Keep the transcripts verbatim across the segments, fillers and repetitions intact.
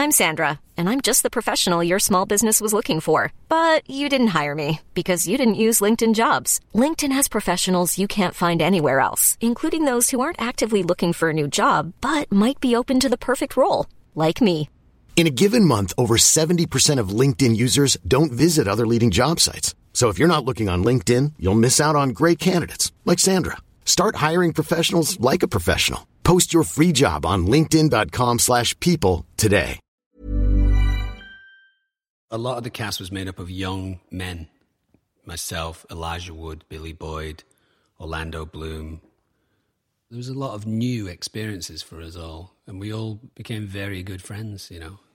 I'm Sandra, and I'm just the professional your small business was looking for. But you didn't hire me because you didn't use LinkedIn Jobs. LinkedIn has professionals you can't find anywhere else, including those who aren't actively looking for a new job, but might be open to the perfect role, like me. In a given month, over seventy percent of LinkedIn users don't visit other leading job sites. So if you're not looking on LinkedIn, you'll miss out on great candidates like Sandra. Start hiring professionals like a professional. Post your free job on linkedin.com slash people today. A lot of the cast was made up of young men. Myself, Elijah Wood, Billy Boyd, Orlando Bloom. There was a lot of new experiences for us all, and we all became very good friends, you know.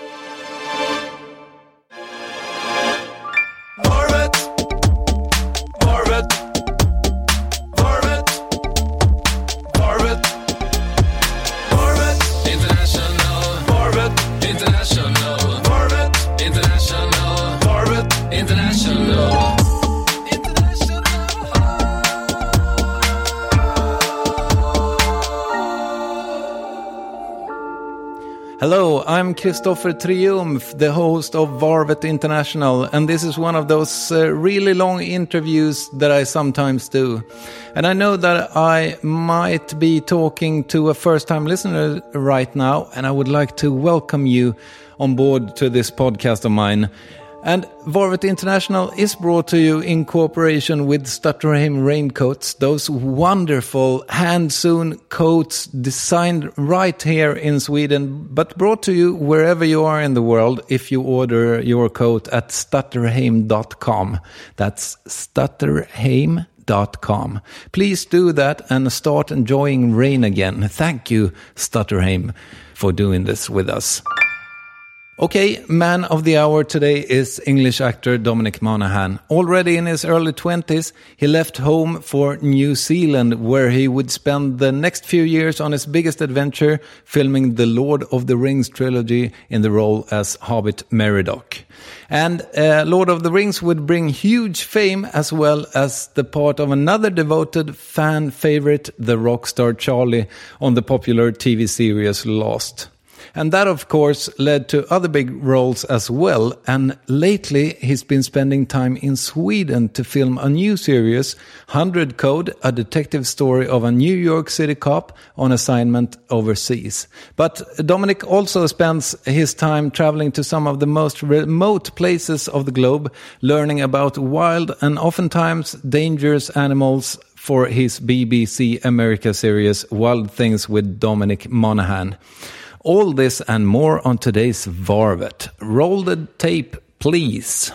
Varvet, Varvet, Varvet, Varvet, Varvet, International, Varvet, International, Varvet, International, Varvet, International. Hello, I'm Christopher Triumf, the host of Varvet International, and this is one of those uh, really long interviews that I sometimes do. And I know that I might be talking to a first-time listener right now, and I would like to welcome you on board to this podcast of mine. And Varvet International is brought to you in cooperation with Stutterheim Raincoats, those wonderful hand-sewn coats designed right here in Sweden, but brought to you wherever you are in the world if you order your coat at stutterheim dot com. That's stutterheim dot com. Please do that and start enjoying rain again. Thank you, Stutterheim, for doing this with us. Okay, man of the hour today is English actor Dominic Monaghan. Already in his early twenties, he left home for New Zealand, where he would spend the next few years on his biggest adventure, filming the Lord of the Rings trilogy in the role as Hobbit Meriadoc. And uh, Lord of the Rings would bring huge fame, as well as the part of another devoted fan favorite, the rock star Charlie, on the popular T V series Lost. And that, of course, led to other big roles as well. And lately, he's been spending time in Sweden to film a new series, one hundred Code, a detective story of a New York City cop on assignment overseas. But Dominic also spends his time traveling to some of the most remote places of the globe, learning about wild and oftentimes dangerous animals for his B B C America series, Wild Things with Dominic Monaghan. All this and more on today's Varvet. Roll the tape, please.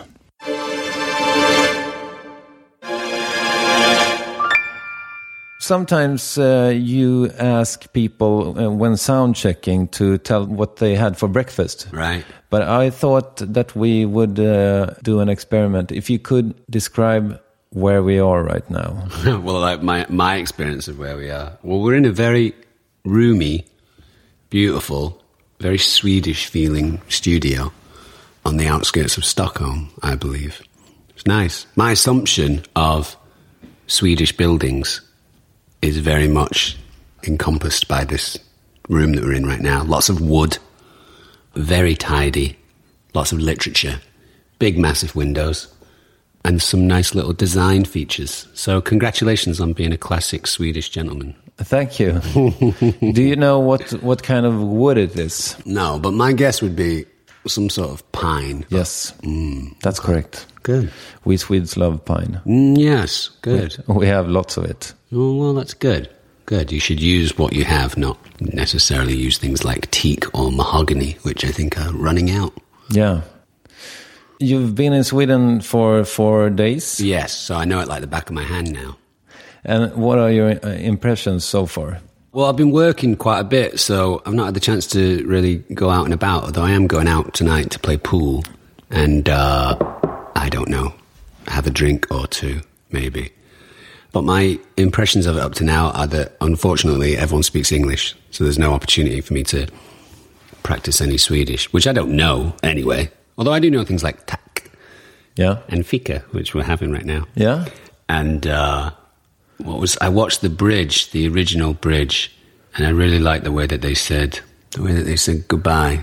Sometimes uh, you ask people uh, when sound checking to tell what they had for breakfast. Right. But I thought that we would uh, do an experiment. If you could describe where we are right now. Well, like my, my experience of where we are. Well, we're in a very roomy, beautiful, very Swedish-feeling studio on the outskirts of Stockholm, I believe. It's nice. My assumption of Swedish buildings is very much encompassed by this room that we're in right now. Lots of wood, very tidy, lots of literature, big, massive windows, and some nice little design features. So congratulations on being a classic Swedish gentleman. Thank you. Do you know what, what kind of wood it is? No, but my guess would be some sort of pine. Yes, mm. that's correct. Good. We Swedes love pine. Mm, yes, good. We, we have lots of it. Oh, well, that's good. Good. You should use what you have, not necessarily use things like teak or mahogany, which I think are running out. Yeah. You've been in Sweden for four days? Yes, so I know it like the back of my hand now. And what are your uh, impressions so far? Well, I've been working quite a bit, so I've not had the chance to really go out and about, although I am going out tonight to play pool and, uh, I don't know, have a drink or two, maybe. But my impressions of it up to now are that, unfortunately, everyone speaks English, so there's no opportunity for me to practice any Swedish, which I don't know anyway. Although I do know things like tack, yeah, and fika, which we're having right now. Yeah. And uh, what was I watched the bridge, the original bridge, and I really liked the way that they said, the way that they said goodbye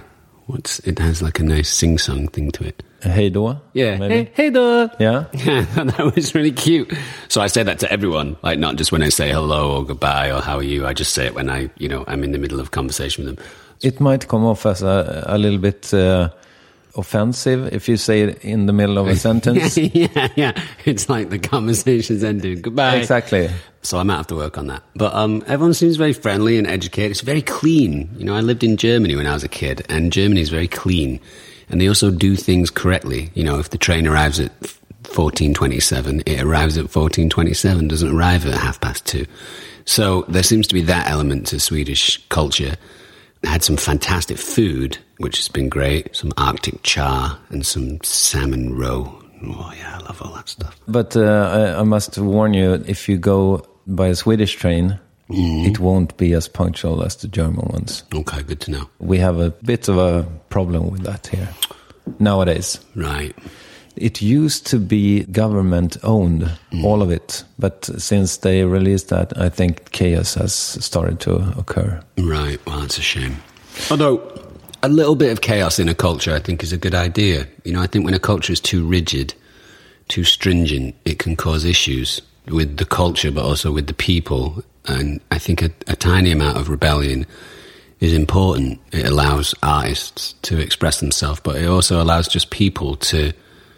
What's it has like a nice sing-song thing to it. Hey då? Yeah. Maybe? Hey, hey då. Yeah. Yeah, that was really cute. So I say that to everyone, like not just when I say hello or goodbye or how are you. I just say it when I, you know, I'm in the middle of a conversation with them. It might come off as a, a little bit uh, offensive if you say it in the middle of a sentence. yeah, yeah. It's like the conversation's ended. Goodbye. Exactly. So I might have to work on that. But um, everyone seems very friendly and educated. It's very clean. You know, I lived in Germany when I was a kid, and Germany is very clean. And they also do things correctly. You know, if the train arrives at fourteen twenty-seven, it arrives at fourteen twenty-seven, doesn't arrive at half past two. So there seems to be that element to Swedish culture. I had some fantastic food, which has been great. Some Arctic char and some salmon roe. Oh, yeah, I love all that stuff. But uh, I, I must warn you, if you go by a Swedish train, mm. it won't be as punctual as the German ones. Okay, good to know. We have a bit of a problem with that here nowadays. Right. It used to be government-owned, mm. all of it. But since they released that, I think chaos has started to occur. Right, well, that's a shame. Although, a little bit of chaos in a culture, I think, is a good idea. You know, I think when a culture is too rigid, too stringent, it can cause issues with the culture, but also with the people. And I think a, a tiny amount of rebellion is important. It allows artists to express themselves, but it also allows just people to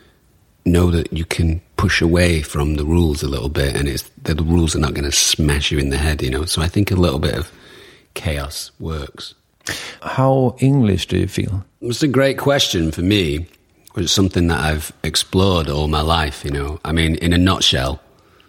know that you can push away from the rules a little bit, and it's that the rules are not going to smash you in the head, you know. So I think a little bit of chaos works. How English do you feel? It's a great question for me. It's something that I've explored all my life, you know. I mean, in a nutshell,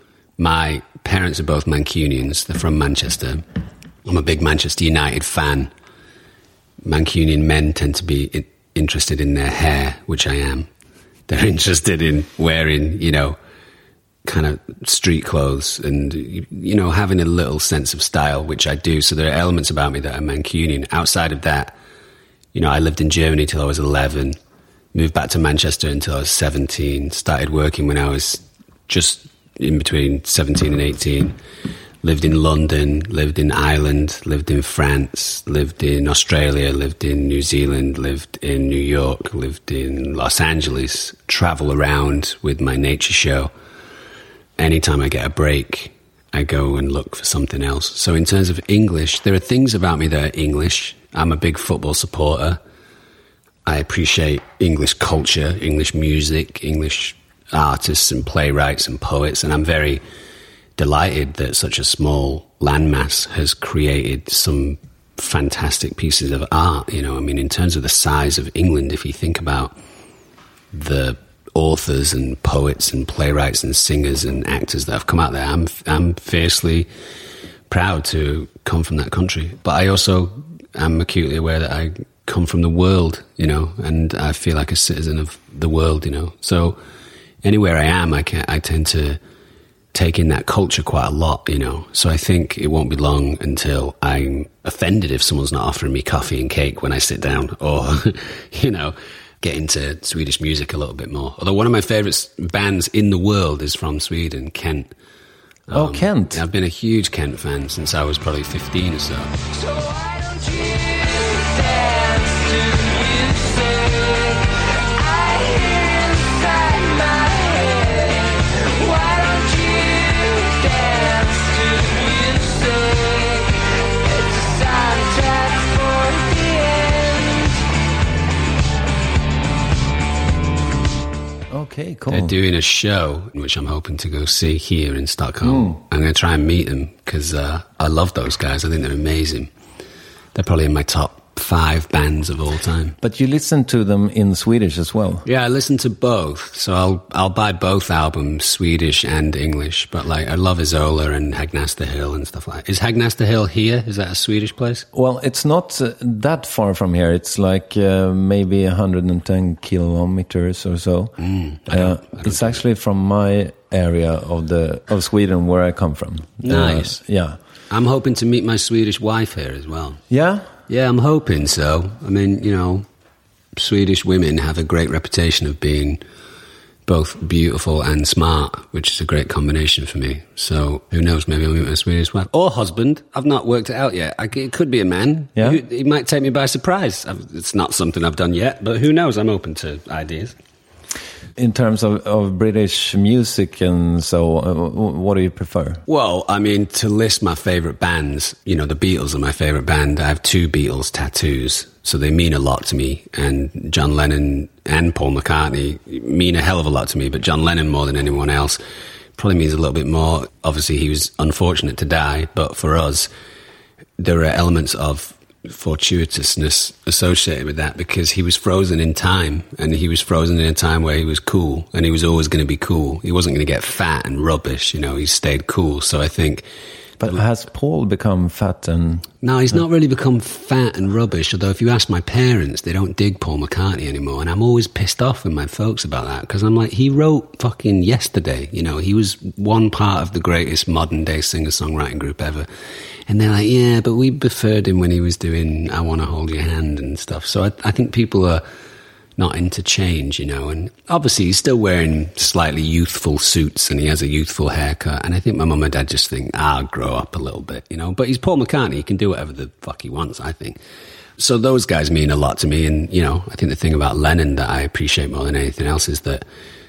my parents are both Mancunians. They're from Manchester. I'm a big Manchester United fan. Mancunian men tend to be in- interested in their hair, which I am. They're interested in wearing, you know, kind of street clothes and, you know, having a little sense of style, which I do. So there are elements about me that are Mancunian. Outside of that, you know, I lived in Germany till I was eleven, moved back to Manchester until I was seventeen, started working when I was just in between seventeen and eighteen, lived in London, lived in Ireland, lived in France, lived in Australia, lived in New Zealand, lived in New York, lived in Los Angeles, travel around with my nature show. Anytime I get a break, I go and look for something else. So in terms of English, there are things about me that are English. I'm a big football supporter. I appreciate English culture, English music, English artists and playwrights and poets, and I'm very delighted that such a small landmass has created some fantastic pieces of art. You know, I mean, in terms of the size of England, if you think about the authors and poets and playwrights and singers and actors that have come out there, I'm I'm fiercely proud to come from that country. But I also am acutely aware that I come from the world, you know, and I feel like a citizen of the world, you know. So anywhere I am, I can I tend to take in that culture quite a lot, you know. So I think it won't be long until I'm offended if someone's not offering me coffee and cake when I sit down, or, you know, get into Swedish music a little bit more. Although one of my favourite bands in the world is from Sweden, Kent. Um, oh, Kent. I've been a huge Kent fan since I was probably fifteen or so. So why don't you dance to music? I hear inside my head. Why don't you dance to music? It's a soundtrack for the end. Okay, cool. They're doing a show, which I'm hoping to go see here in Stockholm. Mm. I'm going to try and meet them, because uh, I love those guys. I think they're amazing. They're probably in my top five bands of all time. But you listen to them in Swedish as well? Yeah, I listen to both. So I'll I'll buy both albums, Swedish and English. But like, I love Isola and Hagnasta Hill and stuff like that. Is Hagnasta Hill here? Is that a Swedish place? Well, it's not uh, that far from here. It's like uh, maybe one hundred ten kilometers or so. Mm, I uh, don't, I don't it's actually from my area of the of Sweden where I come from. Nice. Uh, yeah. I'm hoping to meet my Swedish wife here as well. Yeah? Yeah, I'm hoping so. I mean, you know, Swedish women have a great reputation of being both beautiful and smart, which is a great combination for me. So who knows, maybe I'll meet my Swedish wife. Or husband. I've not worked it out yet. I, it could be a man. Yeah. He, he might take me by surprise. I've, it's not something I've done yet, but who knows? I'm open to ideas. In terms of, of British music and so, uh, what do you prefer? Well, I mean, to list my favourite bands, you know, the Beatles are my favourite band. I have two Beatles tattoos, so they mean a lot to me. And John Lennon and Paul McCartney mean a hell of a lot to me, but John Lennon more than anyone else probably means a little bit more. Obviously, he was unfortunate to die, but for us, there are elements of fortuitousness associated with that because he was frozen in time, and he was frozen in a time where he was cool, and he was always going to be cool. He wasn't going to get fat and rubbish, you know, he stayed cool. So I think... But has Paul become fat and... No, he's not really become fat and rubbish, although if you ask my parents, they don't dig Paul McCartney anymore, and I'm always pissed off with my folks about that, because I'm like, he wrote fucking Yesterday, you know, he was one part of the greatest modern-day singer-songwriting group ever, and they're like, yeah, but we preferred him when he was doing I Want to Hold Your Hand and stuff, so I, I think people are not into change, you know, and obviously he's still wearing slightly youthful suits and he has a youthful haircut, and I think my mum and dad just think, ah, grow up a little bit, you know, but he's Paul McCartney, he can do whatever the fuck he wants, I think. So those guys mean a lot to me, and, you know, I think the thing about Lennon that I appreciate more than anything else is that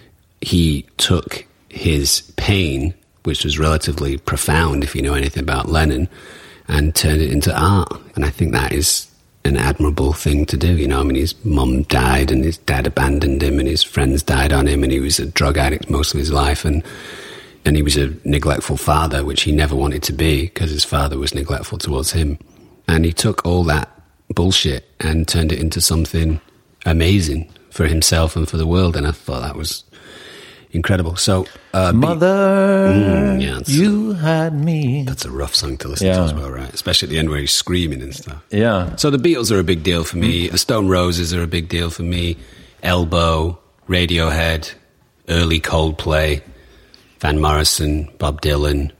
he took his pain, which was relatively profound if you know anything about Lennon, and turned it into art, and I think that is an admirable thing to do, you know. I mean, his mum died and his dad abandoned him and his friends died on him, and he was a drug addict most of his life, and and he was a neglectful father, which he never wanted to be because his father was neglectful towards him. And he took all that bullshit and turned it into something amazing for himself and for the world, and I thought that was incredible. So, uh, Mother, mm, yeah, you had me. That's a rough song to listen Yeah. to as well, right? Especially at the end where he's screaming and stuff. Yeah. So the Beatles are a big deal for me. The Stone Roses are a big deal for me. Elbow, Radiohead, early Coldplay, Van Morrison, Bob Dylan.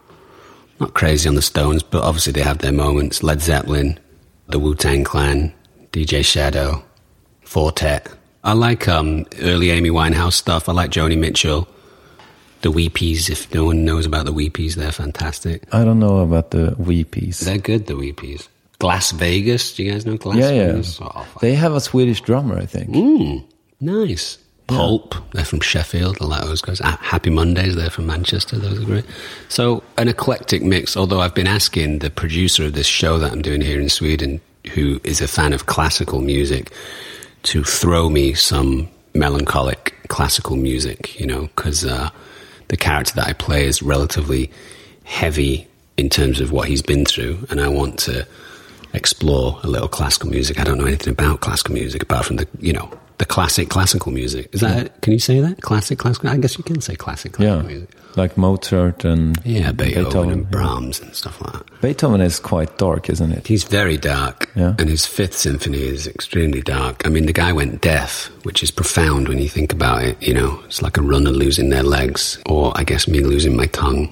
Not crazy on the Stones, but obviously they have their moments. Led Zeppelin, the Wu-Tang Clan, D J Shadow, Fortet. I like um, early Amy Winehouse stuff. I like Joni Mitchell. The Weepies, if no one knows about the Weepies, they're fantastic. I don't know about the Weepies. They're good, the Weepies. Glass Vegas, do you guys know Glass Yeah, yeah. Vegas? Oh, They have a Swedish drummer, I think. Mm, nice. Pulp, they're from Sheffield. I like those guys. Ah, Happy Mondays, they're from Manchester. Those are great. So an eclectic mix, although I've been asking the producer of this show that I'm doing here in Sweden, who is a fan of classical music, to throw me some melancholic classical music, you know, because uh, the character that I play is relatively heavy in terms of what he's been through, and I want to explore a little classical music. I don't know anything about classical music apart from the, you know, the classic classical music. Is that, yeah. Can you say that? Classic classical? I guess you can say classic classical Yeah, music. like Mozart and Yeah, Beethoven, Beethoven and Brahms and stuff like that. Beethoven is quite dark, isn't it? He's very dark, Yeah. and his Fifth Symphony is extremely dark. I mean, the guy went deaf, which is profound when you think about it, you know. It's like a runner losing their legs, or I guess me losing my tongue.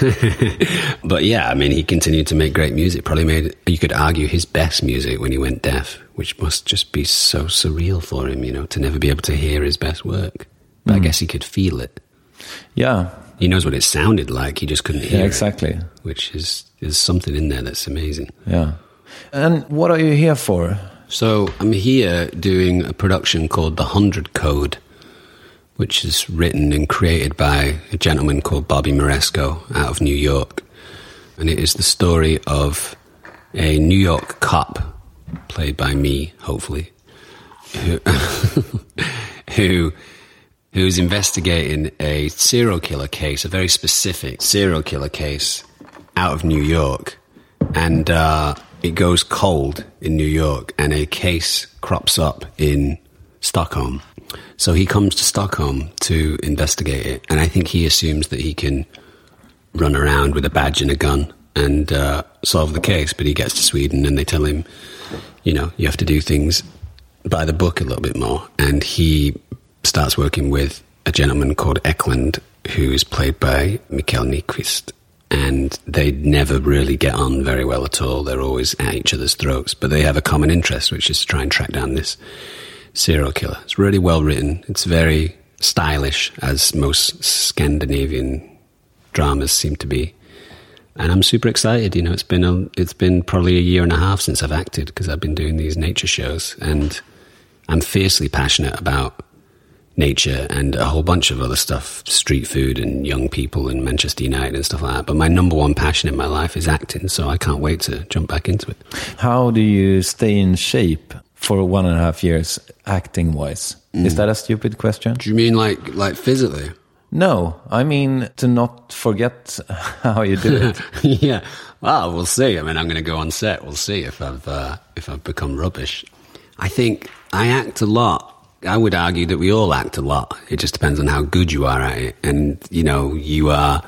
But yeah, I mean, he continued to make great music, probably made, you could argue, his best music when he went deaf, which must just be so surreal for him, you know, to never be able to hear his best work. But mm. I guess he could feel it. Yeah. He knows what it sounded like, he just couldn't hear yeah, exactly. it. Which is, there's something in there that's amazing. Yeah. And what are you here for? So I'm here doing a production called The Hundred Code, which is written and created by a gentleman called Bobby Moresco out of New York. And it is the story of a New York cop, played by me, hopefully, who, who who's investigating a serial killer case, a very specific serial killer case out of New York. And uh, it goes cold in New York, and a case crops up in Stockholm. So he comes to Stockholm to investigate it, and I think he assumes that he can run around with a badge and a gun and uh, solve the case, but he gets to Sweden and they tell him, you know, you have to do things by the book a little bit more. And he starts working with a gentleman called Eklund, who is played by Mikael Nyqvist. And they never really get on very well at all. They're always at each other's throats. But they have a common interest, which is to try and track down this serial killer. It's really well written. It's very stylish as most Scandinavian dramas seem to be. And I'm super excited. You know, it's been a, it's been probably a year and a half since I've acted because I've been doing these nature shows, and I'm fiercely passionate about nature and a whole bunch of other stuff, street food and young people and Manchester United and stuff like that. But my number one passion in my life is acting, so I can't wait to jump back into it. How do you stay in shape for one and a half years acting-wise? Mm. Is that a stupid question? Do you mean like like physically? No, I mean to not forget how you do it. Yeah, well, we'll see. I mean, I'm going to go on set. We'll see if I've uh, if I've become rubbish. I think I act a lot. I would argue that we all act a lot. It just depends on how good you are at it. And, you know, you are...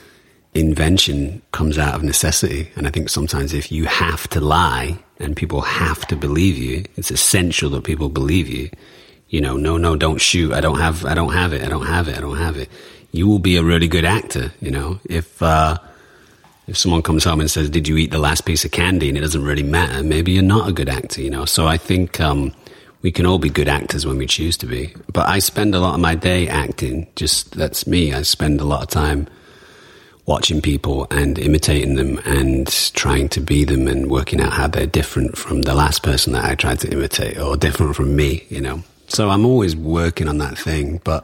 Invention comes out of necessity. And I think sometimes if you have to lie and people have to believe you, it's essential that people believe you. You know, no, no, don't shoot. I don't have, I don't have it. I don't have it. I don't have it. You will be a really good actor. You know, if, uh, if someone comes home and says, did you eat the last piece of candy? And it doesn't really matter. Maybe you're not a good actor, you know? So I think, um, we can all be good actors when we choose to be. But I spend a lot of my day acting. Just, that's me. I spend a lot of time watching people and imitating them and trying to be them and working out how they're different from the last person that I tried to imitate or different from me, you know. So I'm always working on that thing, but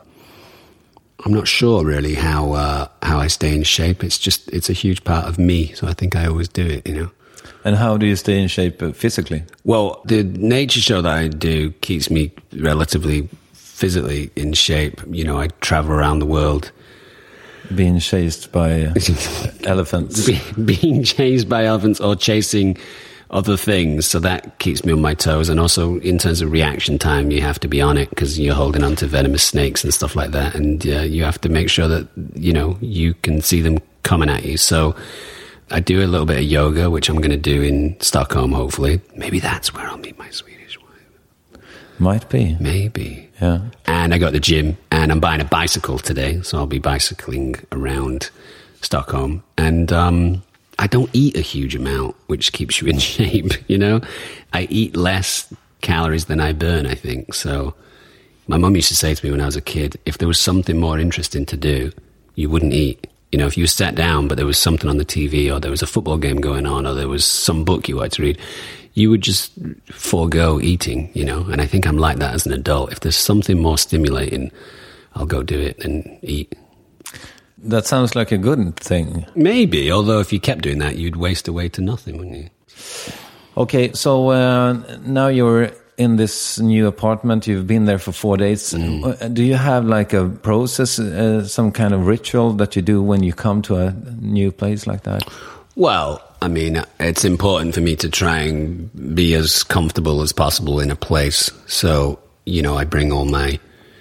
I'm not sure really how uh, how I stay in shape. It's just, it's a huge part of me, so I think I always do it, you know. And how do you stay in shape physically? Well, the nature show that I do keeps me relatively physically in shape. You know, I travel around the world. Being chased by elephants. Be, being chased by elephants or chasing other things. So that keeps me on my toes. And also, in terms of reaction time, you have to be on it because you're holding on to venomous snakes and stuff like that. And uh, you have to make sure that, you know, you can see them coming at you. So I do a little bit of yoga, which I'm going to do in Stockholm, hopefully. Maybe that's where I'll meet my Swedish wife. Might be. Maybe. Yeah. And I got the gym, and I'm buying a bicycle today, so I'll be bicycling around Stockholm. And um, I don't eat a huge amount, which keeps you in shape, you know? I eat less calories than I burn, I think. So my mum used to say to me when I was a kid, if there was something more interesting to do, you wouldn't eat. You know, if you sat down, but there was something on the T V, or there was a football game going on, or there was some book you wanted to read, you would just forego eating, you know. And I think I'm like that as an adult. If there's something more stimulating, I'll go do it and eat. That sounds like a good thing. Maybe, although if you kept doing that, you'd waste away to nothing, wouldn't you? Okay, so uh, now you're in this new apartment. You've been there for four days. Mm. Do you have like a process, uh, some kind of ritual that you do when you come to a new place like that? Well, I mean, it's important for me to try and be as comfortable as possible in a place. So, you know, I bring all my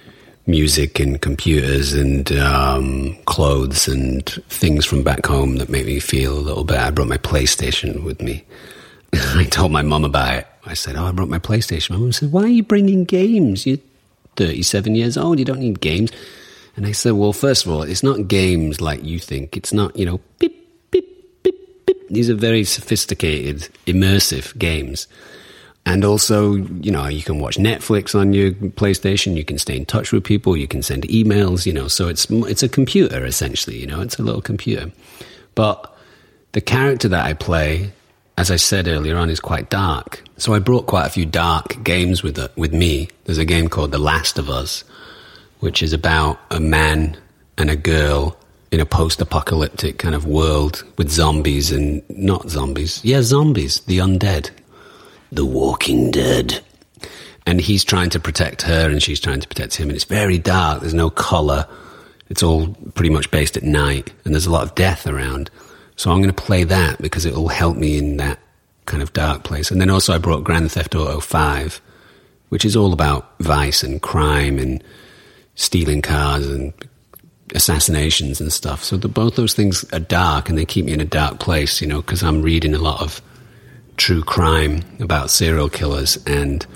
music and computers and um, clothes and things from back home that make me feel a little bit. I brought my PlayStation with me. I told my mum about it. I said, oh, I brought my PlayStation. My mum said, why are you bringing games? You're thirty-seven years old. You don't need games. And I said, well, first of all, it's not games like you think. It's not, you know, beep, beep, beep, beep. These are very sophisticated, immersive games. And also, you know, you can watch Netflix on your PlayStation. You can stay in touch with people. You can send emails, you know. So it's it's a computer, essentially, you know. It's a little computer. But the character that I play, as I said earlier on, is quite dark. So I brought quite a few dark games with it, with me. There's a game called The Last of Us, which is about a man and a girl in a post-apocalyptic kind of world with zombies and not zombies. Yeah, zombies, the undead. The Walking Dead. And he's trying to protect her and she's trying to protect him. And it's very dark. There's no colour. It's all pretty much based at night. And there's a lot of death around. So I'm going to play that because it will help me in that kind of dark place. And then also I brought Grand Theft Auto five, which is all about vice and crime and stealing cars and assassinations and stuff. So the, both those things are dark and they keep me in a dark place, you know, because I'm reading a lot of true crime about serial killers and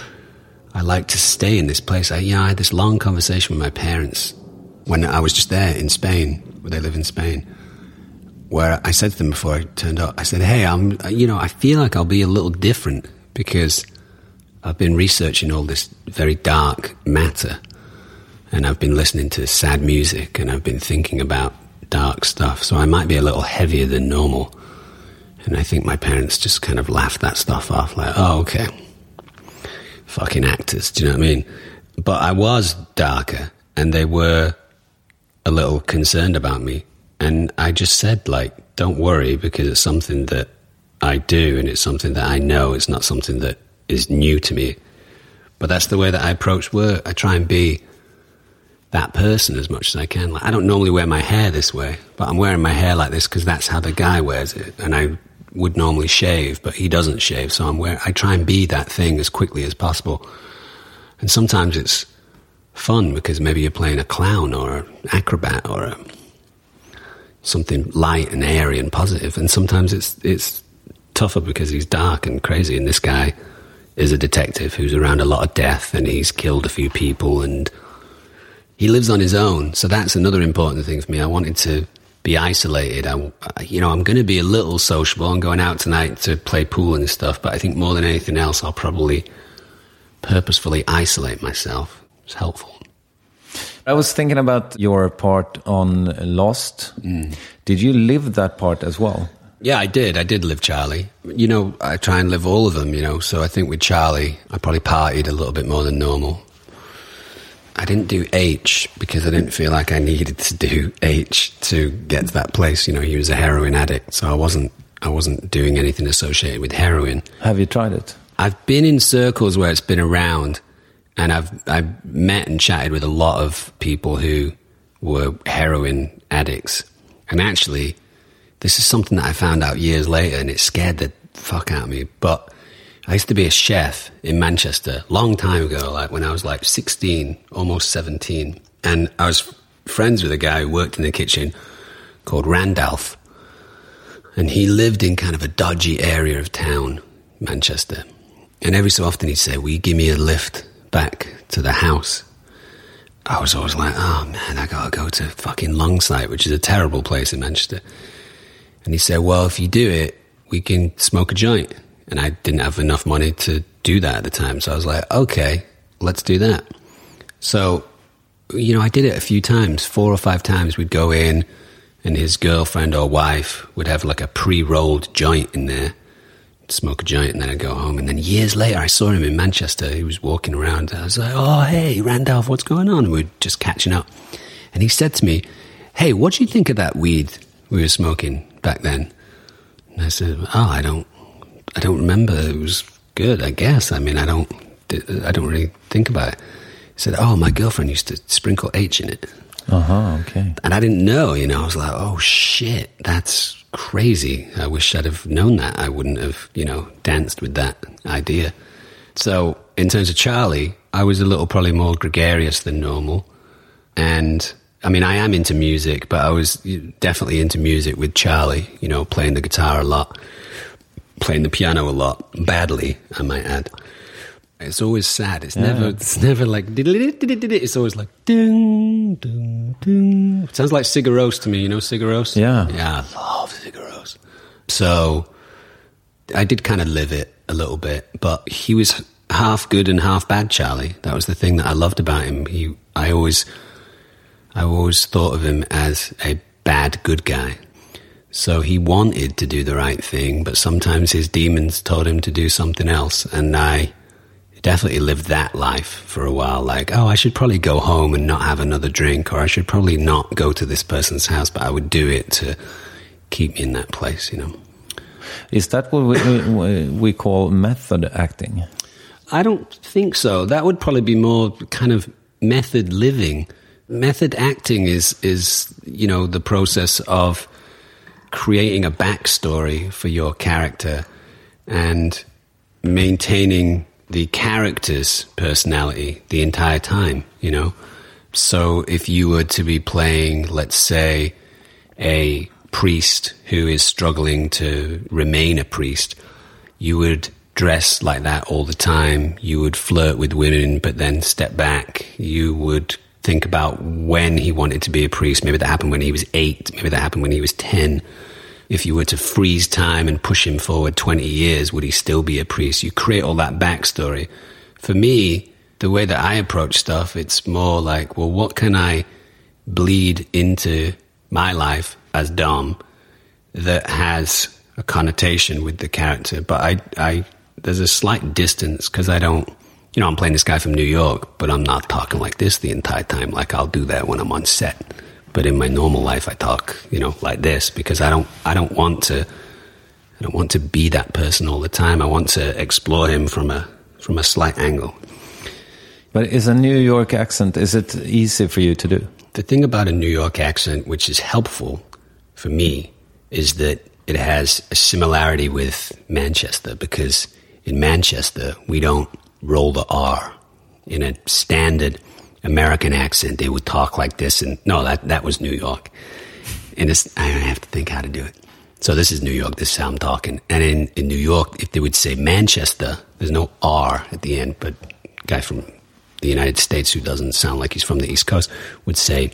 I like to stay in this place. I, you know, I had this long conversation with my parents when I was just there in Spain, where they live in Spain, where I said to them before I turned up, I said, hey, I'm, you know, I feel like I'll be a little different because I've been researching all this very dark matter and I've been listening to sad music, and I've been thinking about dark stuff, so I might be a little heavier than normal. And I think my parents just kind of laughed that stuff off, like, oh, okay, fucking actors, do you know what I mean? But I was darker, and they were a little concerned about me. And I just said, like, don't worry, because it's something that I do, and it's something that I know. It's not something that is new to me. But that's the way that I approach work. I try and be that person as much as I can. Like, I don't normally wear my hair this way, but I'm wearing my hair like this because that's how the guy wears it. And I would normally shave, but he doesn't shave, so I'm wearing, I try and be that thing as quickly as possible. And sometimes it's fun because maybe you're playing a clown or an acrobat or a, something light and airy and positive. And sometimes it's it's tougher because he's dark and crazy. And this guy is a detective who's around a lot of death, and he's killed a few people, and he lives on his own. So that's another important thing for me. I wanted to be isolated. I, you know, I'm going to be a little sociable. I'm going out tonight to play pool and stuff, but I think more than anything else, I'll probably purposefully isolate myself. It's helpful. I was thinking about your part on Lost. Mm. Did you live that part as well? Yeah, I did. I did live Charlie. You know, I try and live all of them, you know, so I think with Charlie, I probably partied a little bit more than normal. I didn't do H because I didn't feel like I needed to do H to get to that place. You know, he was a heroin addict, so I wasn't I wasn't doing anything associated with heroin. Have you tried it? I've been in circles where it's been around, and I've I've met and chatted with a lot of people who were heroin addicts. And actually, this is something that I found out years later, and it scared the fuck out of me. But I used to be a chef in Manchester a long time ago, like when I was like sixteen, almost seventeen. And I was friends with a guy who worked in the kitchen called Randolph. And he lived in kind of a dodgy area of town, Manchester. And every so often he'd say, will you give me a lift back to the house? I was always like, oh man, I gotta go to fucking Longsight, which is a terrible place in Manchester. And he said, well, if you do it, we can smoke a joint. And I didn't have enough money to do that at the time. So I was like, okay, let's do that. So, you know, I did it a few times, four or five times. We'd go in and his girlfriend or wife would have like a pre-rolled joint in there, smoke a joint, and then I'd go home. And then years later, I saw him in Manchester. He was walking around. I was like, oh, hey, Randolph, what's going on? And we were just catching up. And he said to me, hey, what do you think of that weed we were smoking back then? And I said, oh, I don't, I don't remember. It was good, I guess. I mean, I don't, I don't really think about it. He said, oh, my girlfriend used to sprinkle H in it. Uh-huh, okay. And I didn't know, you know, I was like, oh shit, that's crazy. I wish I'd have known that. I wouldn't have, you know, danced with that idea. So in terms of Charlie, I was a little probably more gregarious than normal. And I mean, I am into music, but I was definitely into music with Charlie, you know, playing the guitar a lot, playing the piano a lot, badly, I might add. It's always sad. It's yeah. never. It's never like. It's always like. Ding, ding, ding. It sounds like Sigur Rós to me. You know Sigur Rós? Yeah. Yeah, I love Sigur Rós. So, I did kind of live it a little bit, but he was half good and half bad. Charlie. That was the thing that I loved about him. He. I always. I always thought of him as a bad good guy. So he wanted to do the right thing, but sometimes his demons told him to do something else, and I definitely lived that life for a while, like, oh, I should probably go home and not have another drink, or I should probably not go to this person's house, but I would do it to keep me in that place, you know. Is that what we, we call method acting? I don't think so. That would probably be more kind of method living. Method acting is, is you know, the process of creating a backstory for your character and maintaining the character's personality the entire time, you know? So if you were to be playing, let's say, a priest who is struggling to remain a priest, you would dress like that all the time. You would flirt with women, but then step back. You would think about when he wanted to be a priest. Maybe that happened when he was eight. Maybe that happened when he was ten. If you were to freeze time and push him forward twenty years, would he still be a priest? You create all that backstory. For me, the way that I approach stuff, it's more like, well, what can I bleed into my life as Dom that has a connotation with the character? But I, I there's a slight distance because I don't, you know, I'm playing this guy from New York, but I'm not talking like this the entire time. Like I'll do that when I'm on set. But in my normal life, I talk, you know, like this because I don't, I don't want to, I don't want to be that person all the time. I want to explore him from a, from a slight angle. But is a New York accent, is it easy for you to do? The thing about a New York accent, which is helpful for me, is that it has a similarity with Manchester because in Manchester, we don't roll the R. In a standard American accent, they would talk like this, and no, that that was New York. And it's, I have to think how to do it. So this is New York, this is how I'm talking. And in, in New York, if they would say Manchester, there's no R at the end, but a guy from the United States who doesn't sound like he's from the East Coast would say,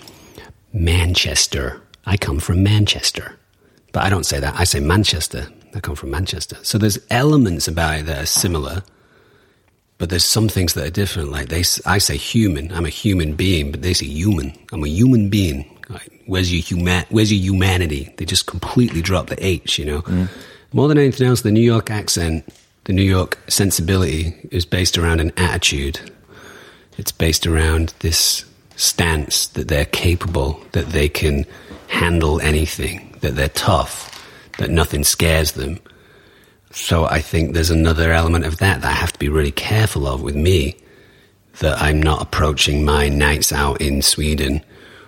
Manchester, I come from Manchester. But I don't say that, I say Manchester, I come from Manchester. So there's elements about it that are similar, but there's some things that are different. Like they, I say human, I'm a human being, but they say human, I'm a human being. Like, where's your human? Where's your humanity? They just completely drop the H, you know. Mm. More than anything else, the New York accent, the New York sensibility is based around an attitude. It's based around this stance that they're capable, that they can handle anything, that they're tough, that nothing scares them. So I think there's another element of that that I have to be really careful of with me, that I'm not approaching my nights out in Sweden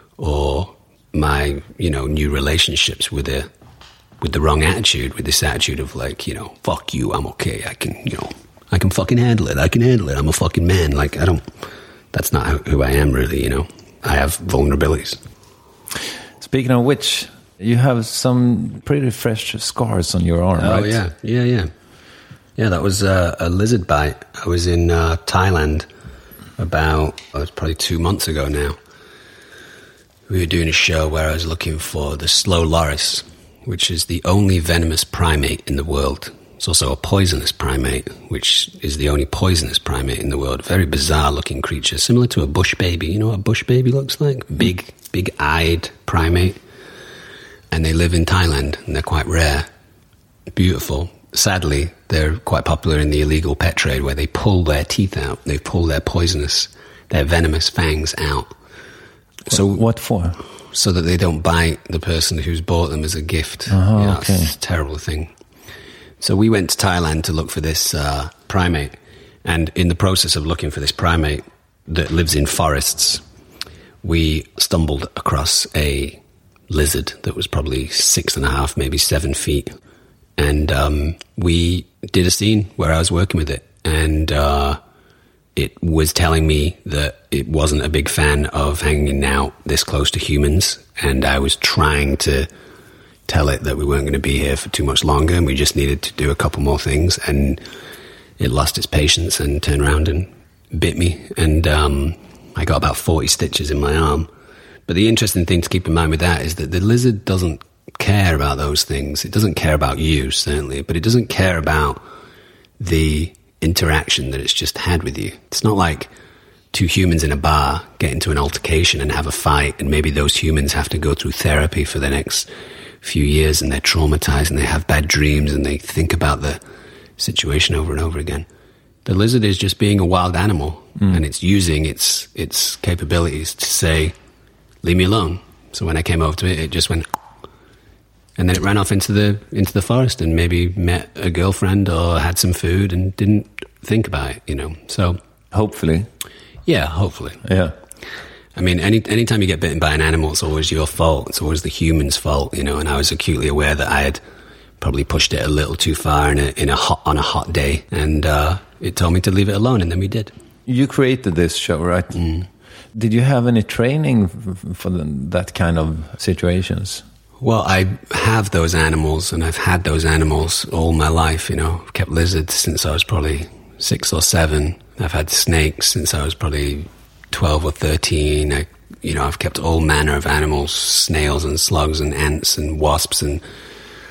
or my, you know, new relationships with a with the wrong attitude, with this attitude of like, you know, fuck you, I'm okay, I can, you know, I can fucking handle it, I can handle it, I'm a fucking man. Like, I don't, that's not who I am really, you know. I have vulnerabilities. Speaking of which, you have some pretty fresh scars on your arm, oh, right? Oh, yeah, yeah, yeah. Yeah, that was uh, a lizard bite. I was in uh, Thailand about, oh, it was probably two months ago now. We were doing a show where I was looking for the slow loris, which is the only venomous primate in the world. It's also a poisonous primate, which is the only poisonous primate in the world. Very bizarre-looking creature, similar to a bush baby. You know what a bush baby looks like? Big, big-eyed primate. And they live in Thailand, and they're quite rare. Beautiful. Sadly, they're quite popular in the illegal pet trade, where they pull their teeth out. They pull their poisonous, their venomous fangs out. So what for? So that they don't bite the person who's bought them as a gift. Oh, you know, okay. It's a terrible thing. So we went to Thailand to look for this uh, primate. And in the process of looking for this primate that lives in forests, we stumbled across a lizard that was probably six and a half, maybe seven feet. And um, we did a scene where I was working with it. And uh, it was telling me that it wasn't a big fan of hanging out this close to humans. And I was trying to tell it that we weren't going to be here for too much longer and we just needed to do a couple more things. And it lost its patience and turned around and bit me. And um, I got about forty stitches in my arm. But the interesting thing to keep in mind with that is that the lizard doesn't care about those things. It doesn't care about you, certainly, but it doesn't care about the interaction that it's just had with you. It's not like two humans in a bar get into an altercation and have a fight, and maybe those humans have to go through therapy for the next few years and they're traumatized and they have bad dreams and they think about the situation over and over again. The lizard is just being a wild animal mm. and it's using its its capabilities to say, leave me alone. So when I came over to it, it just went, and then it ran off into the into the forest and maybe met a girlfriend or had some food and didn't think about it, you know. So hopefully, yeah, hopefully, yeah. I mean, any anytime you get bitten by an animal, it's always your fault. It's always the human's fault, you know. And I was acutely aware that I had probably pushed it a little too far in a in a hot on a hot day, and uh, it told me to leave it alone, and then we did. You created this show, right? Mm. Did you have any training for the, that kind of situations? Well, I have those animals, and I've had those animals all my life, you know. I've kept lizards since I was probably six or seven. I've had snakes since I was probably twelve or thirteen. I, you know, I've kept all manner of animals, snails and slugs and ants and wasps and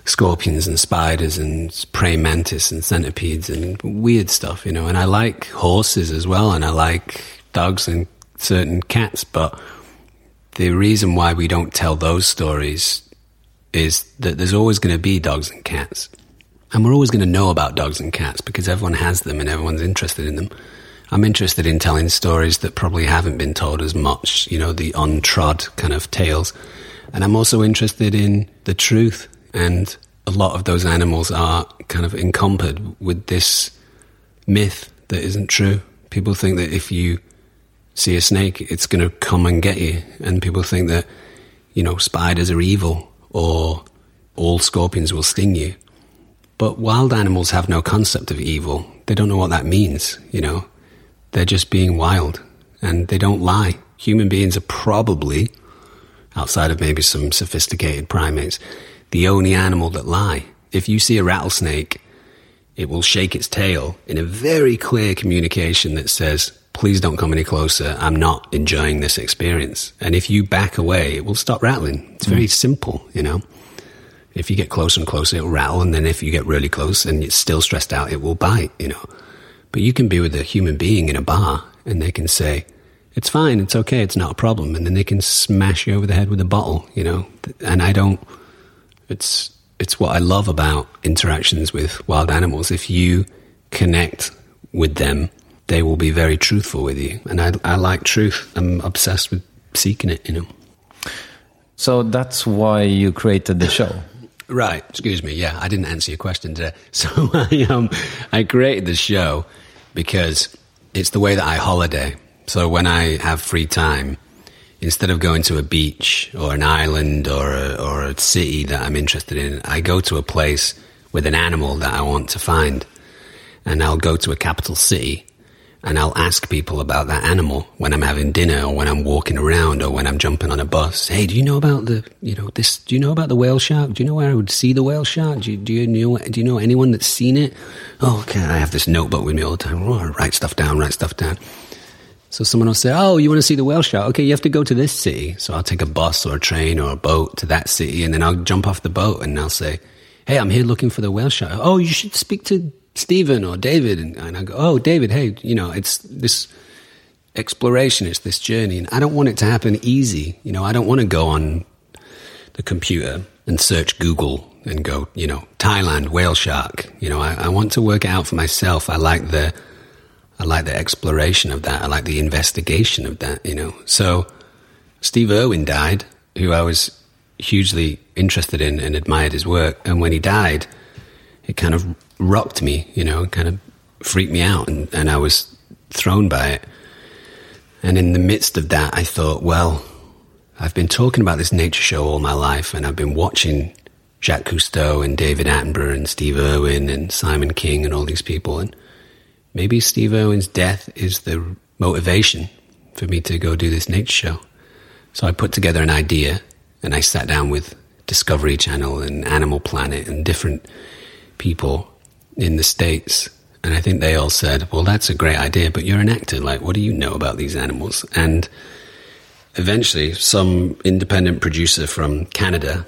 scorpions and spiders and praying mantis and centipedes and weird stuff, you know. And I like horses as well, and I like dogs and certain cats, but the reason why we don't tell those stories is that there's always going to be dogs and cats. And we're always going to know about dogs and cats because everyone has them and everyone's interested in them. I'm interested in telling stories that probably haven't been told as much, you know, the untrod kind of tales. And I'm also interested in the truth. And a lot of those animals are kind of encumbered with this myth that isn't true. People think that if you see a snake, it's going to come and get you. And people think that, you know, spiders are evil or all scorpions will sting you. But wild animals have no concept of evil. They don't know what that means, you know. They're just being wild, and they don't lie. Human beings are probably, outside of maybe some sophisticated primates, the only animal that lie. If you see a rattlesnake, it will shake its tail in a very clear communication that says, please don't come any closer, I'm not enjoying this experience. And if you back away, it will stop rattling. It's very mm. simple, you know. If you get closer and closer, it'll rattle, and then if you get really close and it's still stressed out, it will bite, you know. But you can be with a human being in a bar, and they can say, it's fine, it's okay, it's not a problem, and then they can smash you over the head with a bottle, you know. And I don't, it's it's what I love about interactions with wild animals. If you connect with them, they will be very truthful with you. And I, I like truth. I'm obsessed with seeking it, you know. So that's why you created the show. Right, excuse me, yeah, I didn't answer your question today. So I, um, I created the show because it's the way that I holiday. So when I have free time, instead of going to a beach or an island or a, or a city that I'm interested in, I go to a place with an animal that I want to find. And I'll go to a capital city and I'll ask people about that animal when I'm having dinner or when I'm walking around or when I'm jumping on a bus. Hey, do you know about the, you know, this, do you know about the whale shark? Do you know where I would see the whale shark? Do you, do you know, do you know anyone that's seen it? Oh, okay, I have this notebook with me all the time. Oh, I write stuff down, write stuff down. So someone will say, oh, you want to see the whale shark? Okay, you have to go to this city. So I'll take a bus or a train or a boat to that city, and then I'll jump off the boat and I'll say, hey, I'm here looking for the whale shark. Oh, you should speak to Stephen or David. And, and I go, oh, David, hey, you know, it's this exploration, it's this journey. And I don't want it to happen easy. You know, I don't want to go on the computer and search Google and go, you know, Thailand, whale shark. You know, I, I want to work it out for myself. I like the... I like the exploration of that. I like the investigation of that, you know. So Steve Irwin died, who I was hugely interested in and admired his work. And when he died, it kind of rocked me, you know, kind of freaked me out. And, and I was thrown by it. And in the midst of that, I thought, well, I've been talking about this nature show all my life, and I've been watching Jacques Cousteau and David Attenborough and Steve Irwin and Simon King and all these people. And maybe Steve Irwin's death is the motivation for me to go do this nature show. So I put together an idea, and I sat down with Discovery Channel and Animal Planet and different people in the States. And I think they all said, well, that's a great idea, but you're an actor. Like, what do you know about these animals? And eventually some independent producer from Canada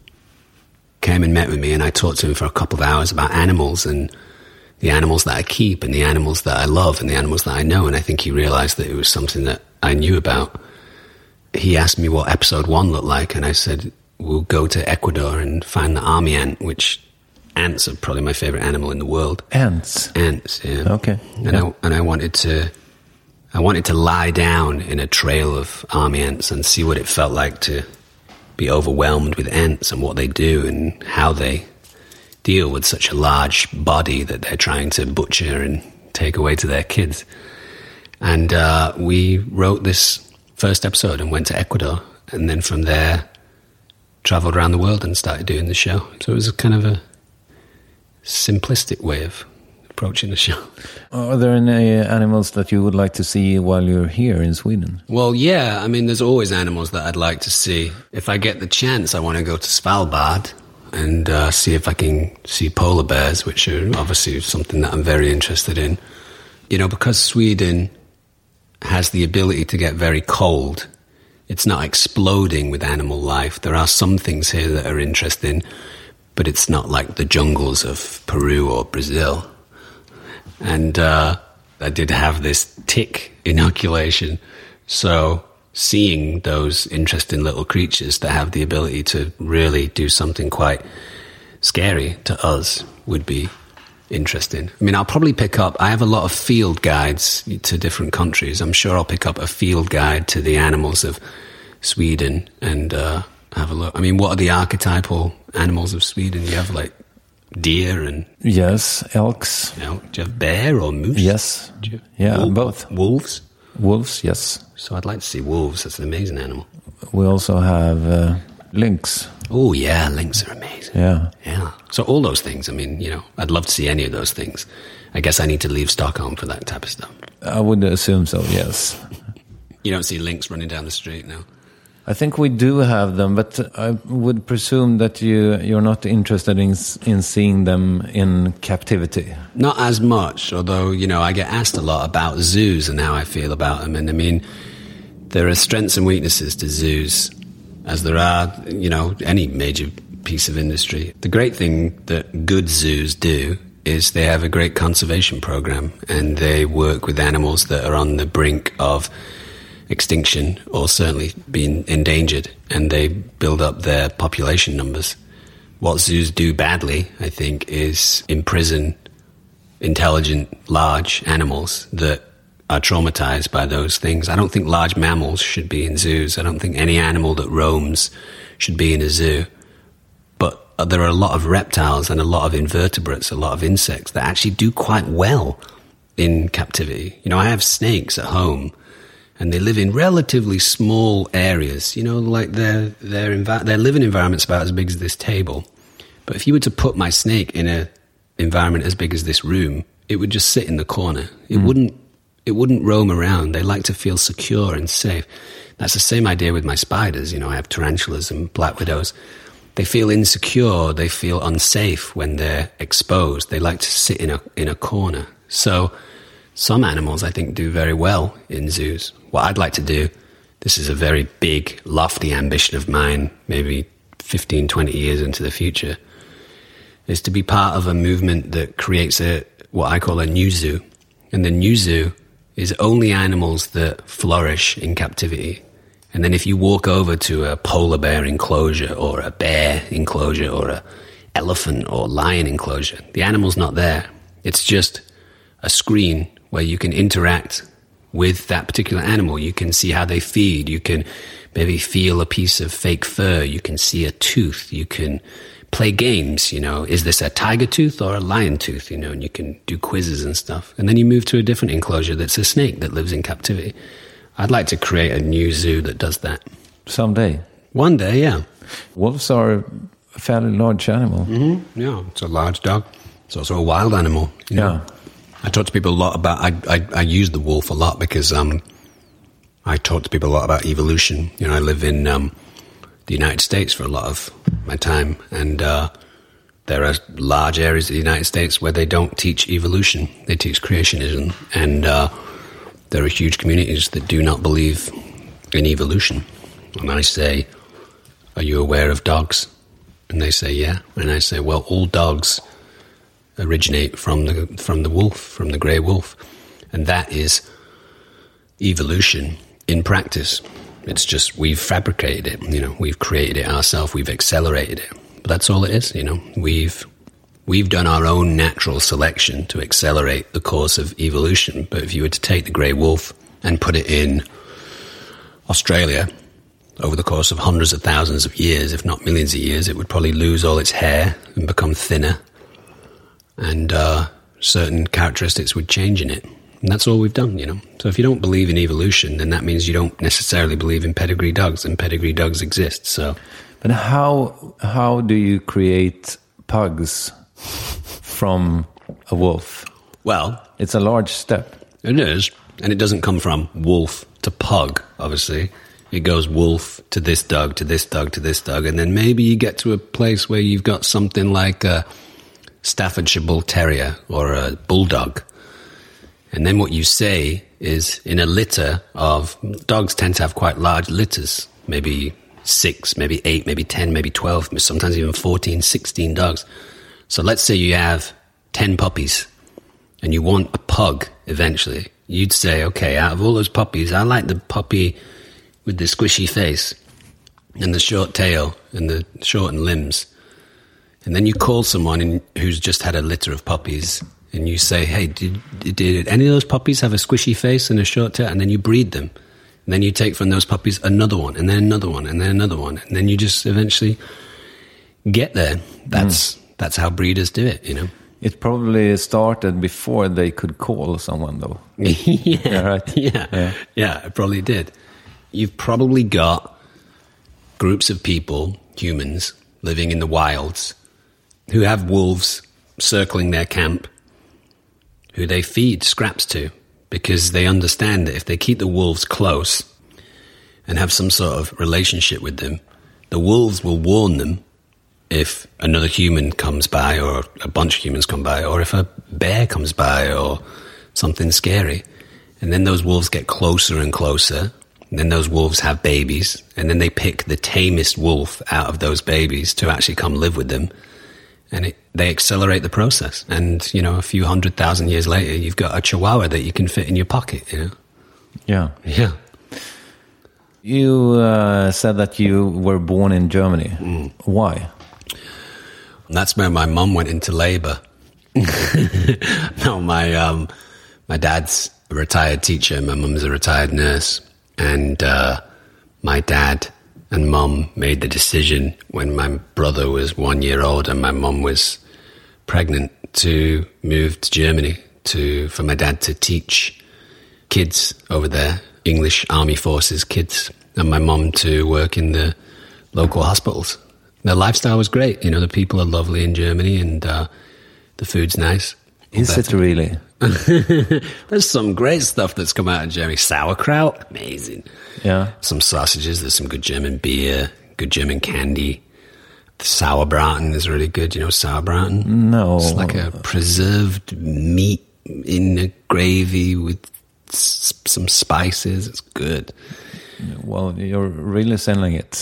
came and met with me, and I talked to him for a couple of hours about animals and the animals that I keep and the animals that I love and the animals that I know. And I think he realized that it was something that I knew about. He asked me what episode one looked like, and I said, we'll go to Ecuador and find the army ant, which ants are probably my favorite animal in the world. Ants? Ants, yeah. Okay. And, yeah. I, and I wanted to, I wanted to lie down in a trail of army ants and see what it felt like to be overwhelmed with ants and what they do and how they deal with such a large body that they're trying to butcher and take away to their kids. And uh, we wrote this first episode and went to Ecuador, and then from there traveled around the world and started doing the show. So it was kind of a simplistic way of approaching the show. Are there any animals that you would like to see while you're here in Sweden? Well, yeah. I mean, there's always animals that I'd like to see. If I get the chance, I want to go to Svalbard and uh, see if I can see polar bears, which are obviously something that I'm very interested in. You know, because Sweden has the ability to get very cold, it's not exploding with animal life. There are some things here that are interesting. but it's not like the jungles of Peru or Brazil. And uh, I did have this tick inoculation, so seeing those interesting little creatures that have the ability to really do something quite scary to us would be interesting. I mean, I'll probably pick up, I have a lot of field guides to different countries. I'm sure I'll pick up a field guide to the animals of Sweden and uh, have a look. I mean, what are the archetypal animals of Sweden? You have like deer and... Yes, elks. Elk. Do you have bear or moose? Yes. Do you, yeah, wolf, both. Wolves? Wolves, yes. So I'd like to see wolves. That's an amazing animal. We also have uh, lynx. Oh, yeah, lynx are amazing. Yeah. Yeah. So all those things, I mean, you know, I'd love to see any of those things. I guess I need to leave Stockholm for that type of stuff. I would assume so, yes. You don't see lynx running down the street now? I think we do have them, but I would presume that you, you're not interested in in seeing them in captivity. Not as much, although, you know, I get asked a lot about zoos and how I feel about them. And I mean, there are strengths and weaknesses to zoos, as there are, you know, any major piece of industry. The great thing that good zoos do is they have a great conservation program, and they work with animals that are on the brink of extinction or certainly being endangered, and they build up their population numbers. What zoos do badly, I think, is imprison intelligent, large animals that are traumatized by those things. I don't think large mammals should be in zoos. I don't think any animal that roams should be in a zoo. But there are a lot of reptiles and a lot of invertebrates, a lot of insects that actually do quite well in captivity. You know, I have snakes at home, and they live in relatively small areas. You know, like their their envi- their living environment's about as big as this table. But if you were to put my snake in a environment as big as this room, it would just sit in the corner. It mm. wouldn't it wouldn't roam around. They like to feel secure and safe. That's the same idea with my spiders. You know, I have tarantulas and black widows. They feel insecure. They feel unsafe when they're exposed. They like to sit in a in a corner. So some animals, I think, do very well in zoos. What I'd like to do, this is a very big, lofty ambition of mine, maybe fifteen, twenty years into the future, is to be part of a movement that creates a what I call a new zoo. And the new zoo is only animals that flourish in captivity. And then if you walk over to a polar bear enclosure or a bear enclosure or a elephant or lion enclosure, the animal's not there. It's just a screen where you can interact with that particular animal. You can see how they feed. You can maybe feel a piece of fake fur. You can see a tooth. You can play games, you know. Is this a tiger tooth or a lion tooth, you know, and you can do quizzes and stuff. And then you move to a different enclosure that's a snake that lives in captivity. I'd like to create a new zoo that does that. Someday. One day, yeah. Wolves are a fairly large animal. Mm-hmm. Yeah, it's a large dog. It's also a wild animal. You know? Yeah. I talk to people a lot about, I, I, I use the wolf a lot because um, I talk to people a lot about evolution. You know, I live in um, the United States for a lot of my time, and uh, there are large areas of the United States where they don't teach evolution. They teach creationism, and uh, there are huge communities that do not believe in evolution. And I say, are you aware of dogs? And they say, yeah. And I say, well, all dogs originate from the from the wolf, from the grey wolf. And that is evolution in practice. It's just we've fabricated it, you know, we've created it ourselves, we've accelerated it. But that's all it is, you know. We've we've done our own natural selection to accelerate the course of evolution. But if you were to take the grey wolf and put it in Australia over the course of hundreds of thousands of years, if not millions of years, it would probably lose all its hair and become thinner. And uh, certain characteristics would change in it. And that's all we've done, you know. So if you don't believe in evolution, then that means you don't necessarily believe in pedigree dogs, and pedigree dogs exist, so... But how how do you create pugs from a wolf? Well... It's a large step. It is, and it doesn't come from wolf to pug, obviously. It goes wolf to this dog, to this dog, to this dog, and then maybe you get to a place where you've got something like a Staffordshire Bull Terrier or a Bulldog. And then what you say is, in a litter of... Dogs tend to have quite large litters, maybe six, maybe eight, maybe ten, maybe twelve, sometimes even fourteen, sixteen dogs. So let's say you have ten puppies and you want a pug eventually. You'd say, okay, out of all those puppies, I like the puppy with the squishy face and the short tail and the shortened limbs. And then you call someone in, who's just had a litter of puppies, and you say, hey, did, did any of those puppies have a squishy face and a short tail? And then you breed them. And then you take from those puppies another one, and then another one, and then another one. And then you just eventually get there. That's mm. that's how breeders do it, you know. It probably started before they could call someone, though. yeah, yeah, right. Yeah. yeah, yeah, it probably did. You've probably got groups of people, humans, living in the wilds, who have wolves circling their camp, who they feed scraps to, because they understand that if they keep the wolves close and have some sort of relationship with them, the wolves will warn them if another human comes by, or a bunch of humans come by, or if a bear comes by, or something scary. And then those wolves get closer and closer, and then those wolves have babies, and then they pick the tamest wolf out of those babies to actually come live with them. And it, they accelerate the process. And, you know, a few hundred thousand years later, you've got a chihuahua that you can fit in your pocket, you know? Yeah. Yeah. You uh, said that you were born in Germany. Mm. Why? And that's where my mum went into labor. No, my um, my dad's a retired teacher. My mum's a retired nurse. And uh, my dad and mum made the decision when my brother was one year old and my mum was pregnant to move to Germany to for my dad to teach kids over there, English Army Forces kids, and my mum to work in the local hospitals. The lifestyle was great. You know, the people are lovely in Germany, and uh, the food's nice. Is it really? There's some great stuff that's come out of Germany. Sauerkraut, amazing. Yeah. Some sausages, there's some good German beer, good German candy. The Sauerbraten is really good. You know Sauerbraten? No. It's like a preserved meat in a gravy with s- some spices. It's good. Well, you're really selling it.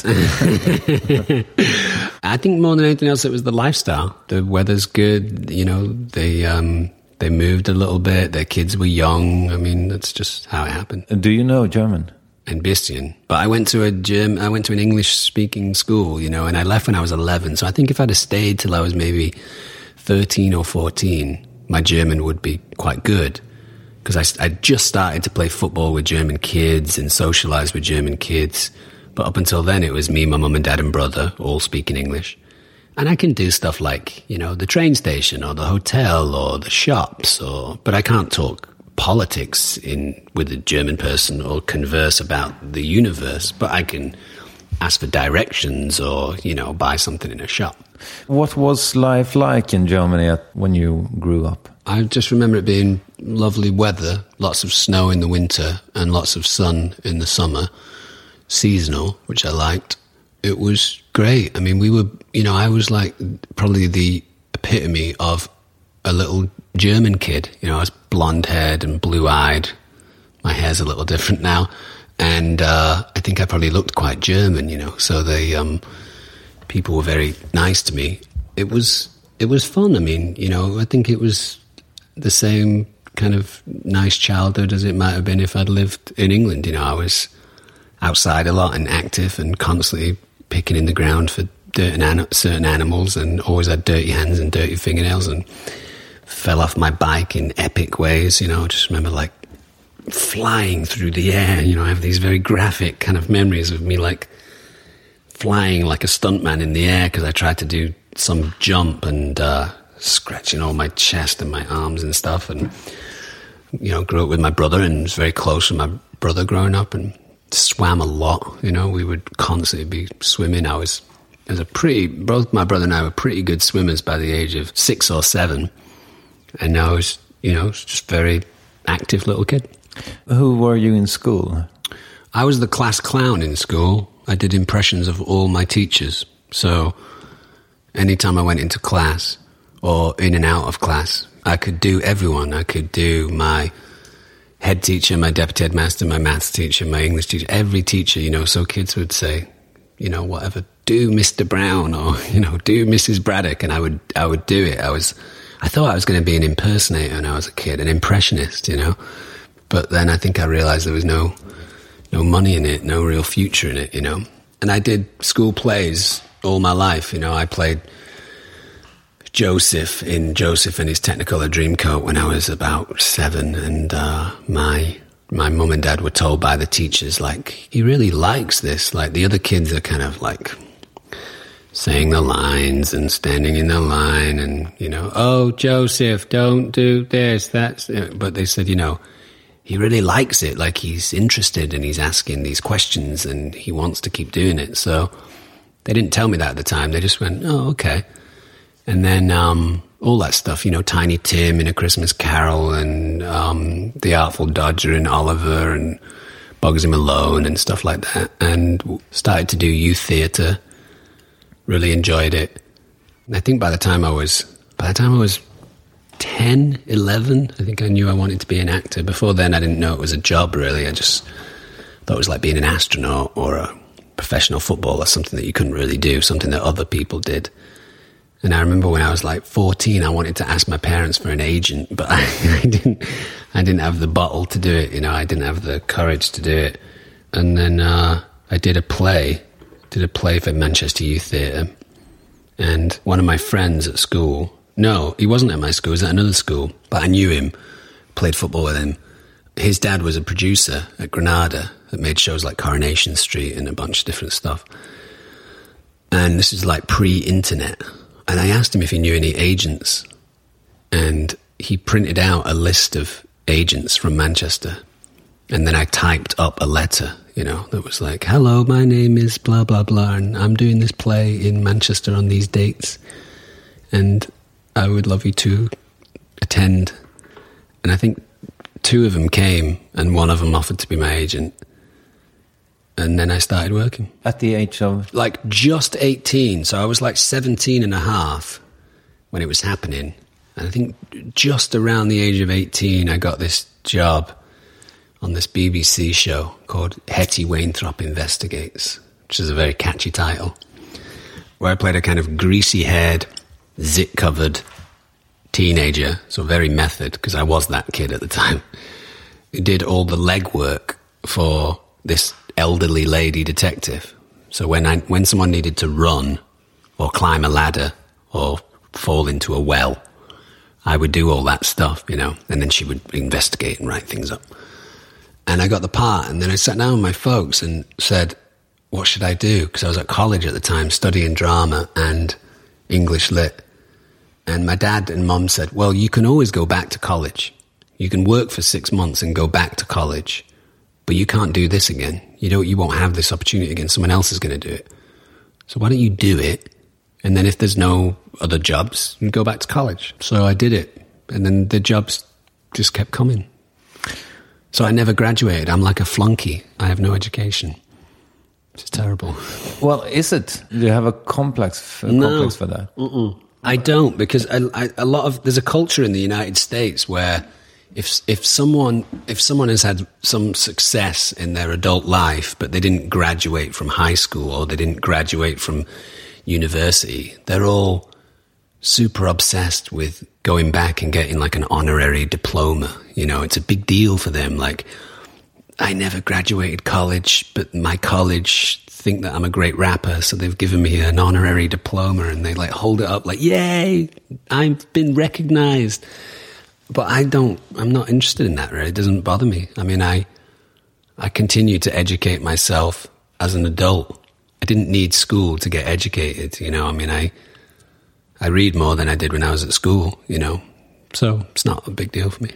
I think more than anything else, it was the lifestyle. The weather's good. You know, they um, they moved a little bit. Their kids were young. I mean, that's just how it happened. Do you know German? Ein bisschen. But I went to a Germ- I went to an English-speaking school, you know, and I left when I was eleven. So I think if I'd have stayed till I was maybe thirteen or fourteen, my German would be quite good. Because I, I just started to play football with German kids and socialize with German kids. But up until then, it was me, my mum and dad and brother, all speaking English. And I can do stuff like, you know, the train station or the hotel or the shops, or but I can't talk politics in with a German person or converse about the universe. But I can ask for directions or, you know, buy something in a shop. What was life like in Germany at, when you grew up? I just remember it being lovely weather, lots of snow in the winter and lots of sun in the summer, seasonal, which I liked. It was great. I mean, we were, you know, I was like probably the epitome of a little German kid. You know, I was blonde-haired and blue-eyed. My hair's a little different now. And uh, I think I probably looked quite German, you know, so they, um, people were very nice to me. It was, it was fun. I mean, you know, I think it was the same kind of nice childhood as it might have been if I'd lived in England. You know, I was outside a lot and active and constantly picking in the ground for dirt and an- certain animals, and always had dirty hands and dirty fingernails, and fell off my bike in epic ways. You know, I just remember like flying through the air. You know, I have these very graphic kind of memories of me like flying like a stuntman in the air because I tried to do some jump and uh scratching all my chest and my arms and stuff. And, you know, grew up with my brother and was very close with my brother growing up, and swam a lot. You know, we would constantly be swimming. I was, I was a pretty, both my brother and I were pretty good swimmers by the age of six or seven. And I was, you know, just very active little kid. Who were you in school? I was the class clown in school. I did impressions of all my teachers. So anytime I went into class, or in and out of class, I could do everyone. I could do my head teacher, my deputy headmaster, my maths teacher, my English teacher, every teacher, you know. So kids would say, you know, whatever, do Mister Brown or, you know, do Missus Braddock. And I would, I would do it. I was, I thought I was going to be an impersonator when I was a kid, an impressionist, you know. But then I think I realized there was no, no money in it, no real future in it, you know. And I did school plays all my life, you know. I played Joseph in Joseph and His Technicolor Dreamcoat when I was about seven, and uh, my my mum and dad were told by the teachers, like, he really likes this. Like, the other kids are kind of like saying the lines and standing in the line and, you know, oh, Joseph, don't do this, that's... But they said, you know, he really likes it, like he's interested and he's asking these questions and he wants to keep doing it. So they didn't tell me that at the time. They just went, oh, okay. And then um, all that stuff, you know, Tiny Tim in A Christmas Carol and um, The Artful Dodger and Oliver and Bugsy Malone and stuff like that. And started to do youth theatre, really enjoyed it. And I think by the time I was, by the time I was ten, eleven, I think I knew I wanted to be an actor. Before then, I didn't know it was a job, really. I just thought it was like being an astronaut or a professional footballer, something that you couldn't really do, something that other people did. And I remember when I was like fourteen, I wanted to ask my parents for an agent, but I, I didn't. I didn't have the bottle to do it. You know, I didn't have the courage to do it. And then uh, I did a play, did a play for Manchester Youth Theatre, and one of my friends at school. No, he wasn't at my school. He was at another school, but I knew him. Played football with him. His dad was a producer at Granada that made shows like Coronation Street and a bunch of different stuff. And this is like pre-internet. And I asked him if he knew any agents, and he printed out a list of agents from Manchester. And then I typed up a letter, you know, that was like, hello, my name is blah, blah, blah, and I'm doing this play in Manchester on these dates, and I would love you to attend. And I think two of them came, and one of them offered to be my agent. And then I started working. At the age of? Like just eighteen. So I was like seventeen and a half when it was happening. And I think just around the age of eighteen, I got this job on this B B C show called Hetty Wainthropp Investigates, which is a very catchy title, where I played a kind of greasy-haired, zit-covered teenager, so very method, because I was that kid at the time. Who did all the legwork for this elderly lady detective. So when I when someone needed to run or climb a ladder or fall into a well, I would do all that stuff, you know, and then she would investigate and write things up. And I got the part, and then I sat down with my folks and said, what should I do? Because I was at college at the time studying drama and English lit. And my dad and mum said, well, you can always go back to college. You can work for six months and go back to college, but you can't do this again. You don't, you won't have this opportunity again. Someone else is going to do it. So why don't you do it? And then if there's no other jobs, you go back to college. So I did it. And then the jobs just kept coming. So I never graduated. I'm like a flunky. I have no education. It's terrible. Well, is it? Do you have a complex, a no. complex for that? Mm-mm. I don't, because I, I, a lot of, there's a culture in the United States where If if someone if someone has had some success in their adult life, but they didn't graduate from high school or they didn't graduate from university, they're all super obsessed with going back and getting like an honorary diploma. You know, it's a big deal for them. Like, I never graduated college, but my college think that I'm a great rapper, so they've given me an honorary diploma, and they like hold it up like, yay, I've been recognized. But I don't, I'm not interested in that, really. It doesn't bother me. I mean, I I continue to educate myself as an adult. I didn't need school to get educated, you know. I mean, I I read more than I did when I was at school, you know. So it's not a big deal for me.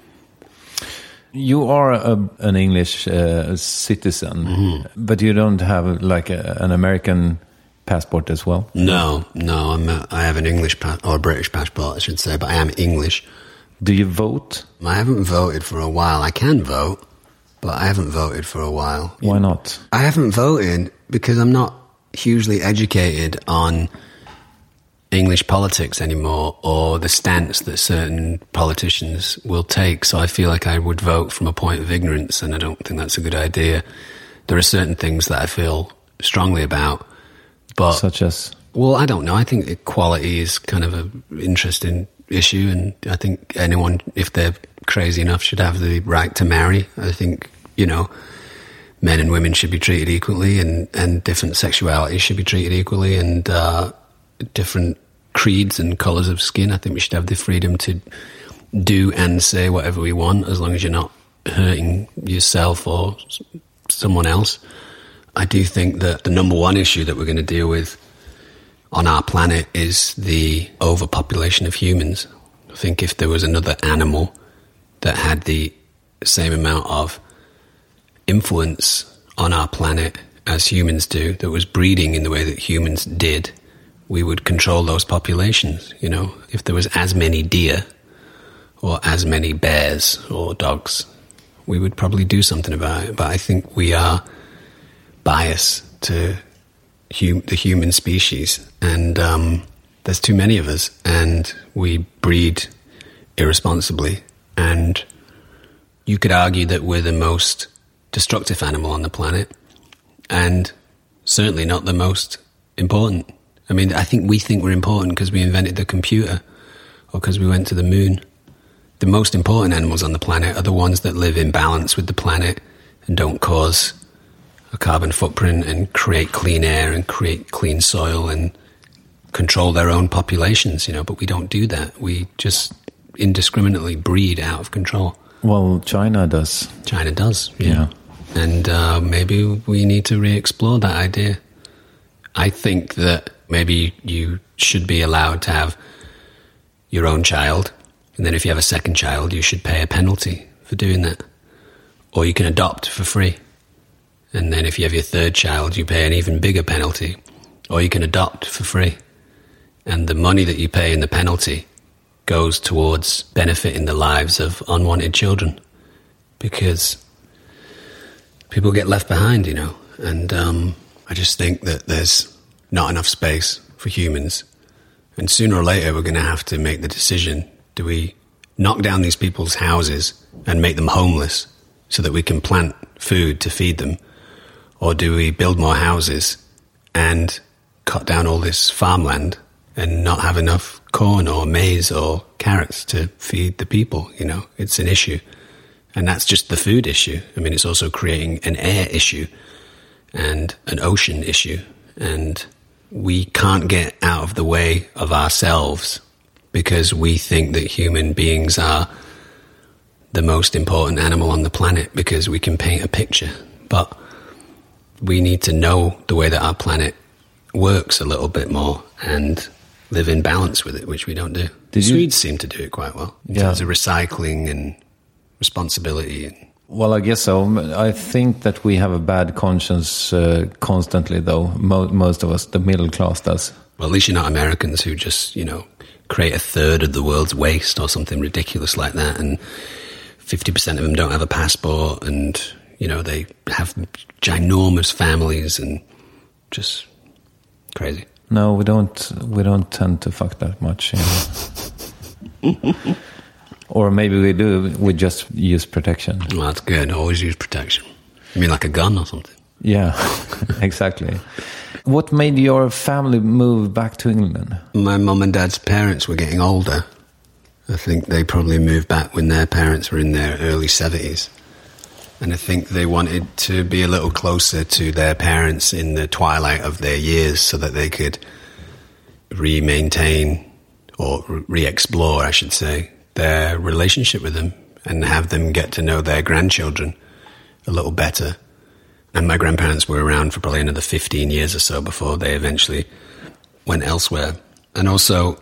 You are a, an English uh, citizen, mm-hmm. but you don't have like a, an American passport as well? No, no, I'm a, I have an English pa- or a British passport, I should say, but I am English. Do you vote? I haven't voted for a while. I can vote, but I haven't voted for a while. Why not? I haven't voted because I'm not hugely educated on English politics anymore, or the stance that certain politicians will take. So I feel like I would vote from a point of ignorance, and I don't think that's a good idea. There are certain things that I feel strongly about. But Such as? well, I don't know. I think equality is kind of an interesting issue, and I think anyone, if they're crazy enough, should have the right to marry. I think, you know, men and women should be treated equally, and, and different sexualities should be treated equally, and uh, different creeds and colours of skin. I think we should have the freedom to do and say whatever we want, as long as you're not hurting yourself or someone else. I do think that the number one issue that we're going to deal with on our planet is the overpopulation of humans. I think if there was another animal that had the same amount of influence on our planet as humans do, that was breeding in the way that humans did, we would control those populations. You know, if there was as many deer or as many bears or dogs, we would probably do something about it. But I think we are biased to hum- the human species, and um, there's too many of us, and we breed irresponsibly. And you could argue that we're the most destructive animal on the planet, and certainly not the most important. I mean, I think we think we're important because we invented the computer or because we went to the moon. The most important animals on the planet are the ones that live in balance with the planet and don't cause a carbon footprint and create clean air and create clean soil and control their own populations, you know, but we don't do that. We just indiscriminately breed out of control. Well, China does. China does, yeah. Yeah. And uh, maybe we need to re-explore that idea. I think that maybe you should be allowed to have your own child, and then if you have a second child, you should pay a penalty for doing that. Or you can adopt for free. And then if you have your third child, you pay an even bigger penalty. Or you can adopt for free. And the money that you pay in the penalty goes towards benefiting the lives of unwanted children. Because people get left behind, you know. And um, I just think that there's not enough space for humans. And sooner or later, we're going to have to make the decision. Do we knock down these people's houses and make them homeless so that we can plant food to feed them? Or do we build more houses and cut down all this farmland and not have enough corn or maize or carrots to feed the people? You know, it's an issue. And that's just the food issue. I mean, it's also creating an air issue and an ocean issue. And we can't get out of the way of ourselves because we think that human beings are the most important animal on the planet because we can paint a picture. But we need to know the way that our planet works a little bit more and live in balance with it, which we don't do. The Swedes seem to do it quite well in yeah. terms of recycling and responsibility. And well, I guess so. I think that we have a bad conscience uh, constantly, though. Mo- most of us, the middle class, does. Well, at least you're not Americans who just, you know, create a third of the world's waste or something ridiculous like that, and fifty percent of them don't have a passport, and, you know, they have ginormous families and just crazy. No, we don't. We don't tend to fuck that much. You know? Or maybe we do. We just use protection. Well, that's good. Always use protection. You mean like a gun or something? Yeah, exactly. What made your family move back to England? My mum and dad's parents were getting older. I think they probably moved back when their parents were in their early seventies. And I think they wanted to be a little closer to their parents in the twilight of their years so that they could re-maintain or re-explore, I should say, their relationship with them and have them get to know their grandchildren a little better. And my grandparents were around for probably another fifteen years or so before they eventually went elsewhere. And also,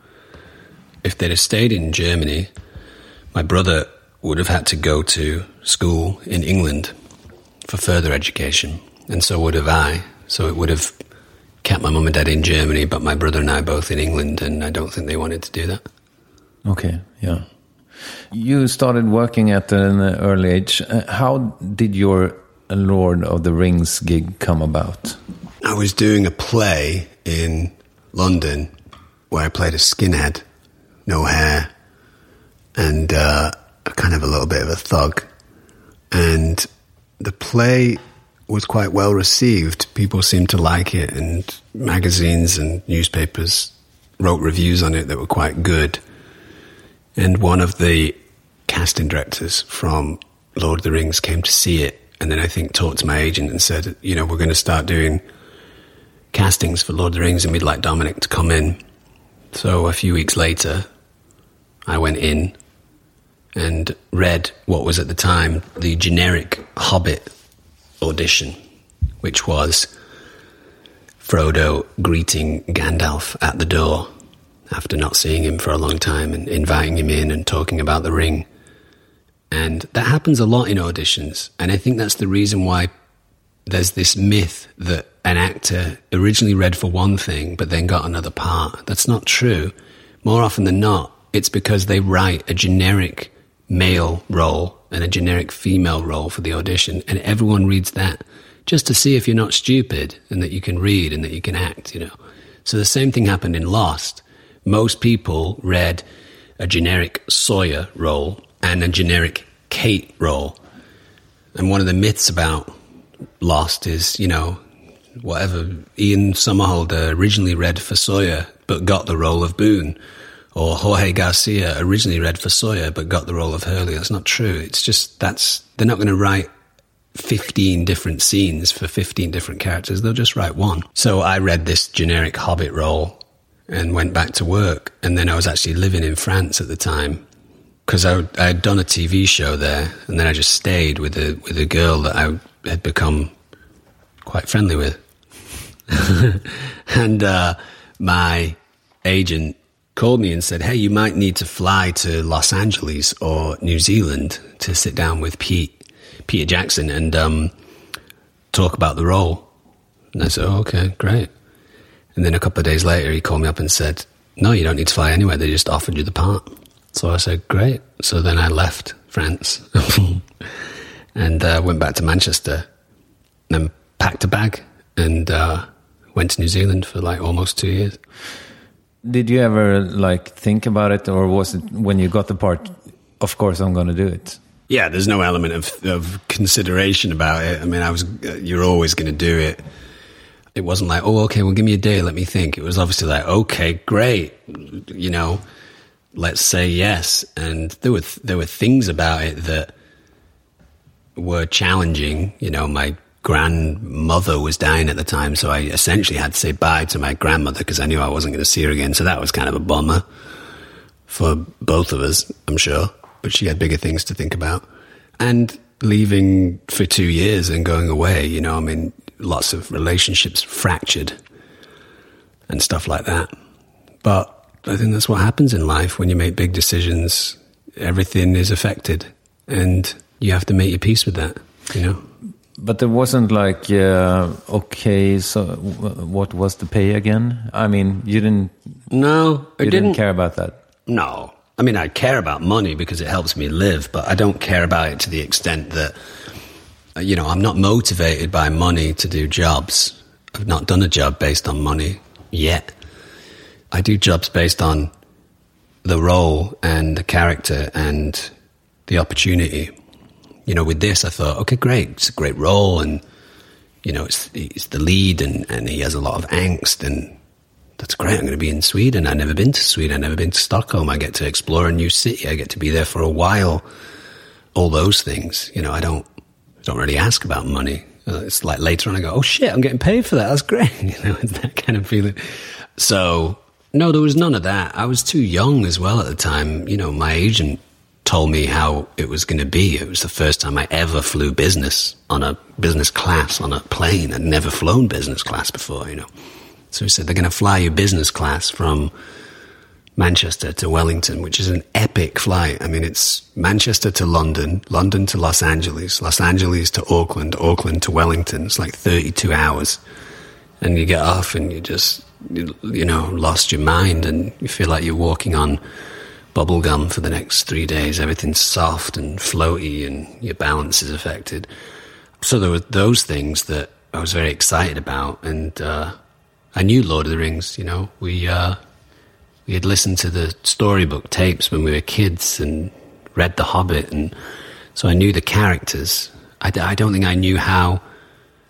if they'd have stayed in Germany, my brother would have had to go to school in England for further education, and so would have I. So it would have kept my mum and dad in Germany, but my brother and I both in England, and I don't think they wanted to do that. Okay, yeah. You started working at an early age. Uh, how did your Lord of the Rings gig come about? I was doing a play in London where I played a skinhead, no hair, and uh, kind of a little bit of a thug. And the play was quite well received. People seemed to like it, and magazines and newspapers wrote reviews on it that were quite good. And one of the casting directors from Lord of the Rings came to see it, and then I think talked to my agent and said, you know, we're going to start doing castings for Lord of the Rings, and we'd like Dominic to come in. So a few weeks later, I went in and read what was at the time the generic Hobbit audition, which was Frodo greeting Gandalf at the door after not seeing him for a long time and inviting him in and talking about the ring. And that happens a lot in auditions. And I think that's the reason why there's this myth that an actor originally read for one thing but then got another part. That's not true. More often than not, it's because they write a generic male role and a generic female role for the audition, and everyone reads that just to see if you're not stupid and that you can read and that you can act, you know. So the same thing happened in Lost. Most people read a generic Sawyer role and a generic Kate role. And one of the myths about Lost is, you know, whatever, Ian Somerhalder originally read for Sawyer but got the role of Boone, or Jorge Garcia originally read for Sawyer but got the role of Hurley. That's not true. It's just, that's, they're not going to write fifteen different scenes for fifteen different characters. They'll just write one. So I read this generic Hobbit role and went back to work. And then I was actually living in France at the time because I, I had done a T V show there, and then I just stayed with a, with a girl that I had become quite friendly with. And uh, my agent called me and said, hey, you might need to fly to Los Angeles or New Zealand to sit down with Pete, Peter Jackson and um, talk about the role. And I said, oh, okay, great. And then a couple of days later, he called me up and said, no, you don't need to fly anywhere. They just offered you the part. So I said, great. So then I left France and uh, went back to Manchester, and then packed a bag and uh, went to New Zealand for like almost two years. Did you ever like think about it, or was it when you got the part, of course I'm going to do it? Yeah, there's no element of, of consideration about it. I mean, I was, you're always going to do it. It wasn't like, oh, okay, well, give me a day, let me think. It was obviously like, okay, great, you know, let's say yes. And there were there were things about it that were challenging. You know, my grandmother was dying at the time, so I essentially had to say bye to my grandmother because I knew I wasn't going to see her again. So that was kind of a bummer for both of us, I'm sure. But she had bigger things to think about. And leaving for two years and going away, you know, I mean, lots of relationships fractured and stuff like that. But I think that's what happens in life when you make big decisions. Everything is affected, and you have to make your peace with that, you know. But there wasn't like, uh, okay, so w- what was the pay again? I mean, you didn't. No, I you didn't, didn't care about that. No, I mean, I care about money because it helps me live, but I don't care about it to the extent that, you know, I'm not motivated by money to do jobs. I've not done a job based on money yet. I do jobs based on the role and the character and the opportunity. You know, with this, I thought, okay, great. It's a great role, and, you know, it's, it's the lead, and, and he has a lot of angst, and that's great. I'm going to be in Sweden. I've never been to Sweden. I've never been to Stockholm. I get to explore a new city. I get to be there for a while. All those things, you know, I don't, don't really ask about money. Uh, it's like later on I go, oh shit, I'm getting paid for that. That's great. You know, it's that kind of feeling. So, no, there was none of that. I was too young as well at the time. You know, my agent told me how it was going to be. It was the first time I ever flew business on a business class on a plane. I'd never flown business class before, you know. So he said, they're going to fly you business class from Manchester to Wellington, which is an epic flight. I mean, it's Manchester to London, London to Los Angeles, Los Angeles to Auckland, Auckland to Wellington. It's like thirty-two hours. And you get off and you just, you, you know, lost your mind, and you feel like you're walking on bubble gum for the next three days. Everything's soft and floaty and your balance is affected. So there were those things that I was very excited about. And uh, I knew Lord of the Rings, you know. We uh, we had listened to the storybook tapes when we were kids and read The Hobbit. And so I knew the characters. I, I don't think I knew how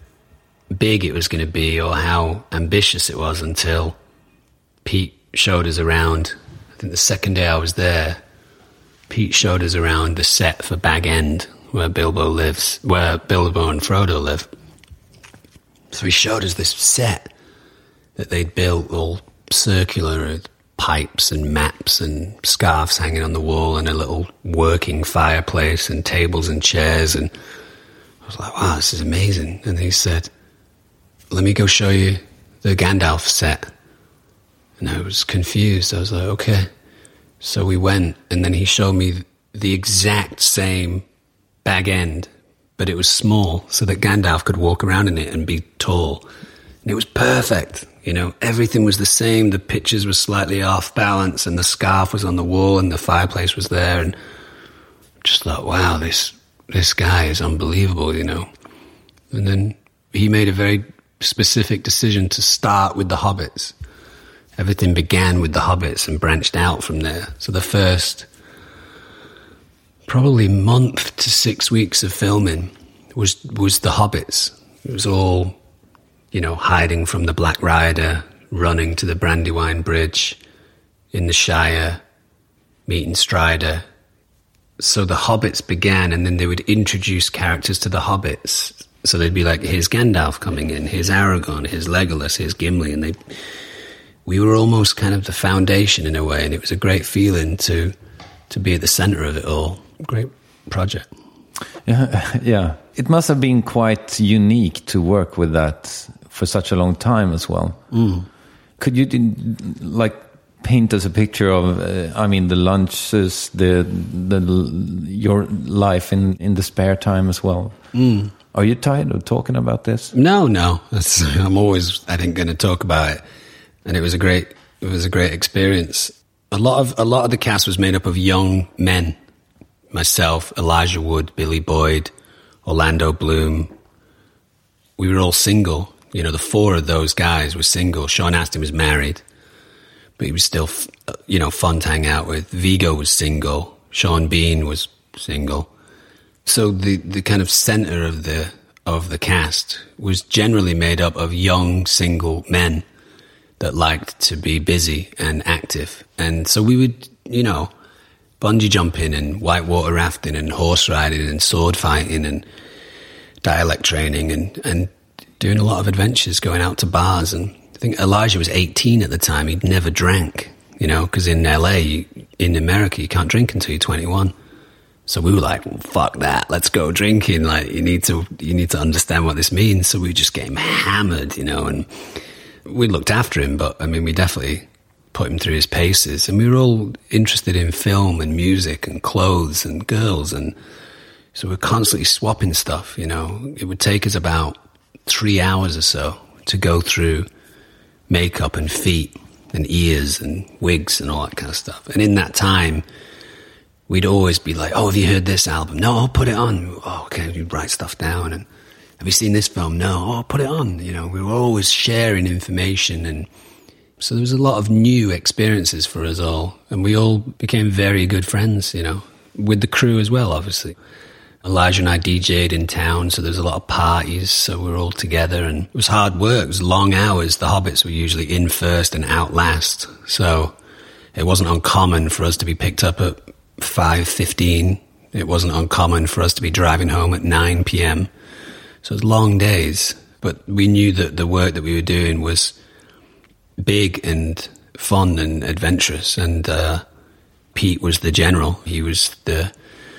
big it was going to be or how ambitious it was until Pete showed us around. I think the second day I was there, Pete showed us around the set for Bag End, where Bilbo lives, where Bilbo and Frodo live. So he showed us this set that they'd built, all circular, with pipes and maps and scarves hanging on the wall and a little working fireplace and tables and chairs. And I was like, wow, this is amazing. And he said, let me go show you the Gandalf set. And I was confused. I was like, okay. So we went, and then he showed me the exact same Bag End, but it was small, so that Gandalf could walk around in it and be tall. And it was perfect. You know, everything was the same. The pictures were slightly off balance, and the scarf was on the wall, and the fireplace was there. And just thought, wow, this this guy is unbelievable, you know. And then he made a very specific decision to start with the Hobbits. Everything began with the Hobbits and branched out from there. So the first probably month to six weeks of filming was was the Hobbits. It was all, you know, hiding from the Black Rider, running to the Brandywine Bridge in the Shire, meeting Strider. So the Hobbits began, and then they would introduce characters to the Hobbits. So they'd be like, here's Gandalf coming in, here's Aragorn, here's Legolas, here's Gimli, and they, we were almost kind of the foundation in a way, and it was a great feeling to to be at the center of it all. Great project. Yeah, yeah. It must have been quite unique to work with that for such a long time as well. Mm. Could you, like, paint us a picture of, uh, I mean, the lunches, the the your life in, in the spare time as well? Mm. Are you tired of talking about this? No, no. That's, I'm always, I think, going to talk about it. And it was a great, it was a great experience. A lot of a lot of the cast was made up of young men. Myself, Elijah Wood, Billy Boyd, Orlando Bloom. We were all single. You know, the four of those guys were single. Sean Astin was married, but he was still, you know, fun to hang out with. Viggo was single. Sean Bean was single. So the, the kind of center of the of the cast was generally made up of young single men that liked to be busy and active. And so we would, you know, bungee jumping and whitewater rafting and horse riding and sword fighting and dialect training and, and doing a lot of adventures, going out to bars. And I think Elijah was eighteen at the time. He'd never drank, you know, because in L A, you, in America, you can't drink until you're twenty-one. So we were like, well, fuck that, let's go drinking. Like, you need to, you need to understand what this means. So we just get him hammered, you know, and we looked after him, but I mean, we definitely put him through his paces. And we were all interested in film and music and clothes and girls. And so we're constantly swapping stuff, you know. It would take us about three hours or so to go through makeup and feet and ears and wigs and all that kind of stuff. And in that time, we'd always be like, oh, have you heard this album? No, I'll put it on. Oh, okay, we'd write stuff down. And have you seen this film? No, oh, put it on. You know, we were always sharing information. And so there was a lot of new experiences for us all. And we all became very good friends, you know, with the crew as well, obviously. Elijah and I D J'd in town, so there was a lot of parties, so we were all together. And it was hard work. It was long hours. The Hobbits were usually in first and out last. So it wasn't uncommon for us to be picked up at five fifteen. It wasn't uncommon for us to be driving home at nine p.m. So it was long days, but we knew that the work that we were doing was big and fun and adventurous. And uh, Pete was the general. He was the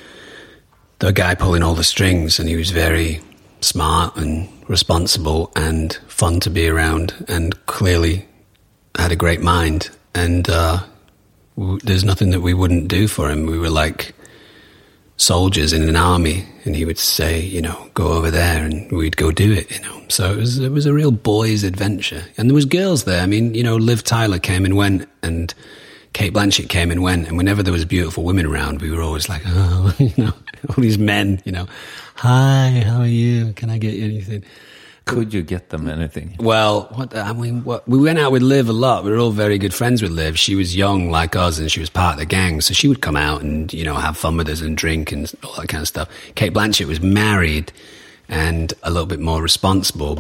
the guy pulling all the strings, and he was very smart and responsible and fun to be around, and clearly had a great mind. And uh, w- there's nothing that we wouldn't do for him. We were like soldiers in an army, and he would say, you know, go over there, and we'd go do it, you know. So it was, it was a real boys' adventure. And there was girls there. I mean, you know, Liv Tyler came and went, and Kate Blanchett came and went, and whenever there was beautiful women around, we were always like, oh, you know, all these men, you know, hi, how are you? Can I get you anything? Could you get them anything? Well, what I mean, what, we went out with Liv a lot. We were all very good friends with Liv. She was young like us, and she was part of the gang, so she would come out and, you know, have fun with us and drink and all that kind of stuff. Kate Blanchett was married and a little bit more responsible, but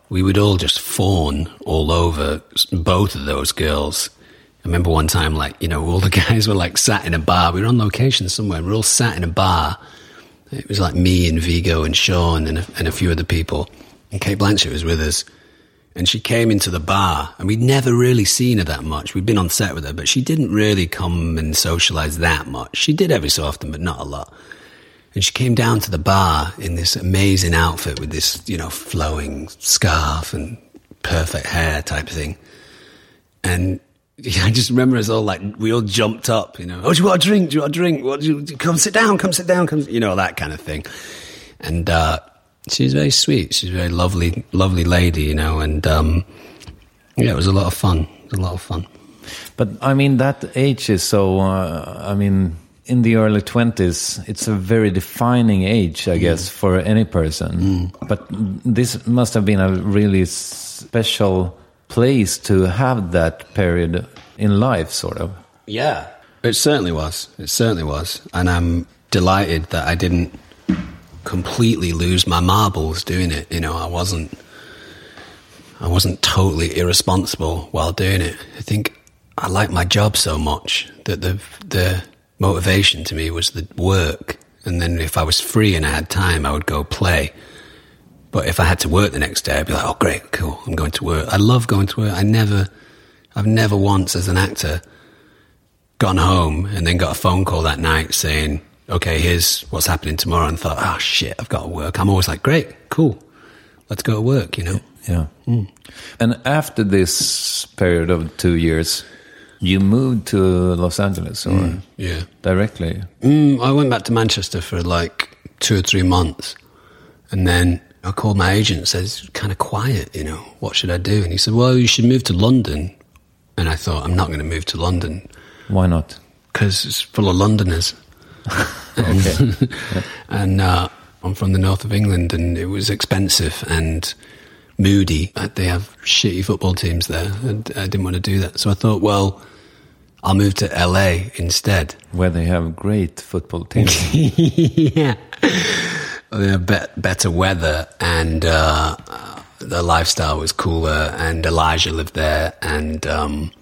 we would all just fawn all over both of those girls. I remember one time, like, you know, all the guys were like sat in a bar. We were on location somewhere. We were all sat in a bar. It was like me and Vigo and Sean and a, and a few other people. And Kate Blanchett was with us. And she came into the bar, and we'd never really seen her that much. We'd been on set with her, but she didn't really come and socialise that much. She did every so often, but not a lot. And she came down to the bar in this amazing outfit with this, you know, flowing scarf and perfect hair type of thing. And I just remember us all like, we all jumped up, you know, oh, do you want a drink? Do you want a drink? What do you, come sit down, come sit down, come, you know, that kind of thing. And, uh, she's very sweet. She's a very lovely, lovely lady, you know, and, um, yeah, it was a lot of fun. It was a lot of fun. But, I mean, that age is so, uh, I mean, in the early twenties, it's a very defining age, I guess, mm. for any person. Mm. But this must have been a really special place to have that period in life, sort of. Yeah, it certainly was. It certainly was. And I'm delighted that I didn't completely lose my marbles doing it. You know, I wasn't I wasn't totally irresponsible while doing it. I think I liked my job so much that the the motivation to me was the work, and then if I was free and I had time, I would go play. But if I had to work the next day, I'd be like, oh great, cool, I'm going to work. I love going to work. I never I've never once as an actor gone home and then got a phone call that night saying, okay, here's what's happening tomorrow, and thought, oh shit, I've got to work. I'm always like, great, cool, let's go to work, you know? Yeah. Mm. And after this period of two years, you moved to Los Angeles, or mm, yeah, directly? Mm, I went back to Manchester for like two or three months, and then I called my agent and said, it's kind of quiet, you know, what should I do? And he said, well, you should move to London. And I thought, I'm not going to move to London. Why not? Because it's full of Londoners. Okay. And uh, I'm from the north of England, and it was expensive and moody. Uh, They have shitty football teams there, and I didn't want to do that. So I thought, well, I'll move to L A instead. Where they have great football teams. Yeah. They have be- better weather, and uh, the lifestyle was cooler, and Elijah lived there. And um,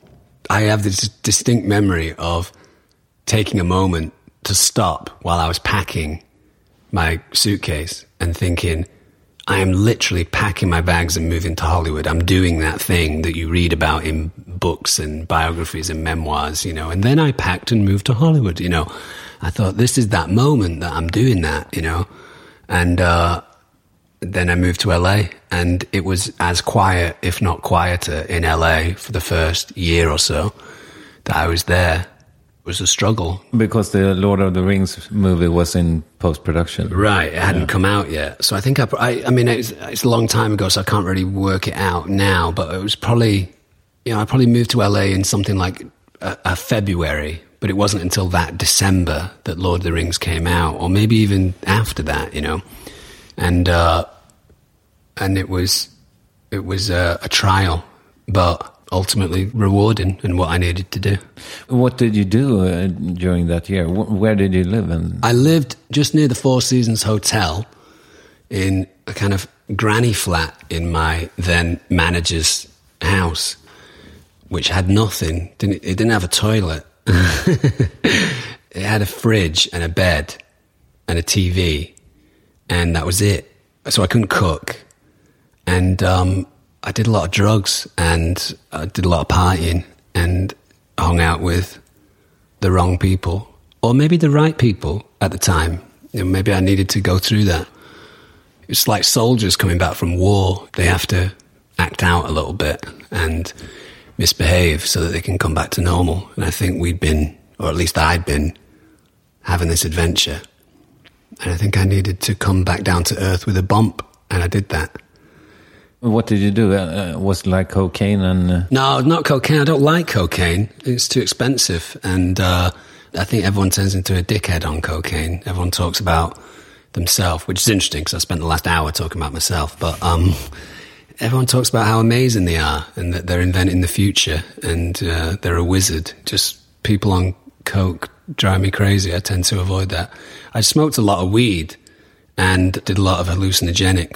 I have this distinct memory of taking a moment to stop while I was packing my suitcase and thinking, I am literally packing my bags and moving to Hollywood. I'm doing that thing that you read about in books and biographies and memoirs, you know. And then I packed and moved to Hollywood, you know. I thought, this is that moment that I'm doing that, you know. And uh, then I moved to L A, and it was as quiet, if not quieter, in L A for the first year or so that I was there. It was a struggle. Because the Lord of the Rings movie was in post-production. Right, it hadn't yeah. come out yet. So I think, I, I, I mean, it's, it's a long time ago, so I can't really work it out now, but it was probably, you know, I probably moved to L A in something like a, a February, but it wasn't until that December that Lord of the Rings came out, or maybe even after that, you know. And uh, and it was, it was a, a trial, but ultimately rewarding in what I needed to do. What did you do uh, during that year? W- where did you live? In? I lived just near the Four Seasons Hotel in a kind of granny flat in my then manager's house, which had nothing. Didn't, it didn't have a toilet. It had a fridge and a bed and a T V, and that was it. So I couldn't cook. And um I did a lot of drugs, and I did a lot of partying, and hung out with the wrong people, or maybe the right people at the time. You know, maybe I needed to go through that. It's like soldiers coming back from war. They have to act out a little bit and misbehave so that they can come back to normal. And I think we'd been, or at least I'd been, having this adventure. And I think I needed to come back down to earth with a bump, and I did that. What did you do? Uh, was it like cocaine and... Uh... No, not cocaine. I don't like cocaine. It's too expensive. And uh, I think everyone turns into a dickhead on cocaine. Everyone talks about themselves, which is interesting because I spent the last hour talking about myself. But um, everyone talks about how amazing they are and that they're inventing the future and uh, they're a wizard. Just people on coke drive me crazy. I tend to avoid that. I smoked a lot of weed and did a lot of hallucinogenics. Did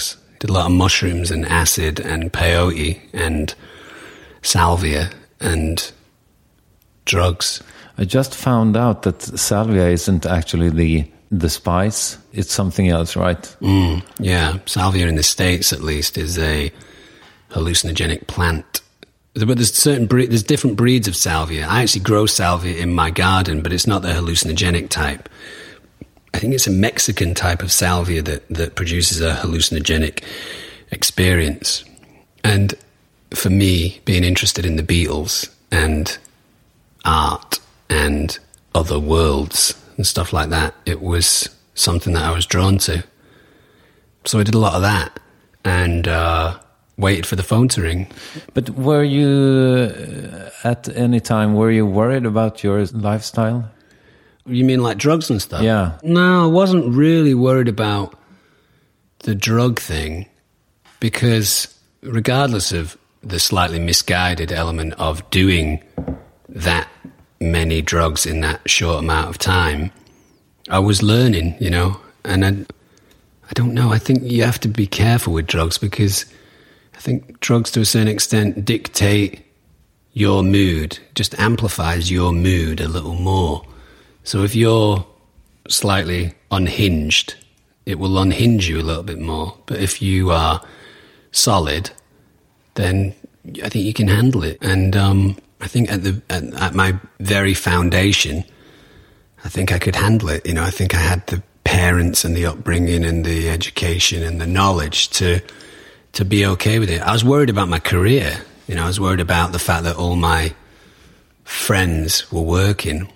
Did a lot of mushrooms and acid and peyote and salvia and drugs. I just found out that salvia isn't actually the the spice. It's something else, right? Mm, yeah, salvia in the States, at least, is a hallucinogenic plant. But there's certain bre- there's different breeds of salvia. I actually grow salvia in my garden, but it's not the hallucinogenic type. I think it's a Mexican type of salvia that, that produces a hallucinogenic experience. And for me, being interested in the Beatles and art and other worlds and stuff like that, it was something that I was drawn to. So I did a lot of that and uh, waited for the phone to ring. But were you, uh, at any time, were you worried about your lifestyle? You mean like drugs and stuff? Yeah. No, I wasn't really worried about the drug thing because regardless of the slightly misguided element of doing that many drugs in that short amount of time, I was learning, you know, and I, I don't know, I think you have to be careful with drugs because I think drugs to a certain extent dictate your mood, just amplifies your mood a little more. So if you're slightly unhinged, it will unhinge you a little bit more. But if you are solid, then I think you can handle it. And um, I think at the at, at my very foundation, I think I could handle it. You know, I think I had the parents and the upbringing and the education and the knowledge to to be okay with it. I was worried about my career. You know, I was worried about the fact that all my friends were working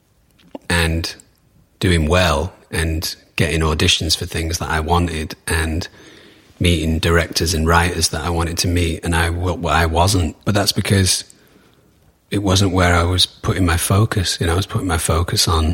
and doing well and getting auditions for things that I wanted and meeting directors and writers that I wanted to meet, and I, well, I wasn't. But that's because it wasn't where I was putting my focus. You know, I was putting my focus on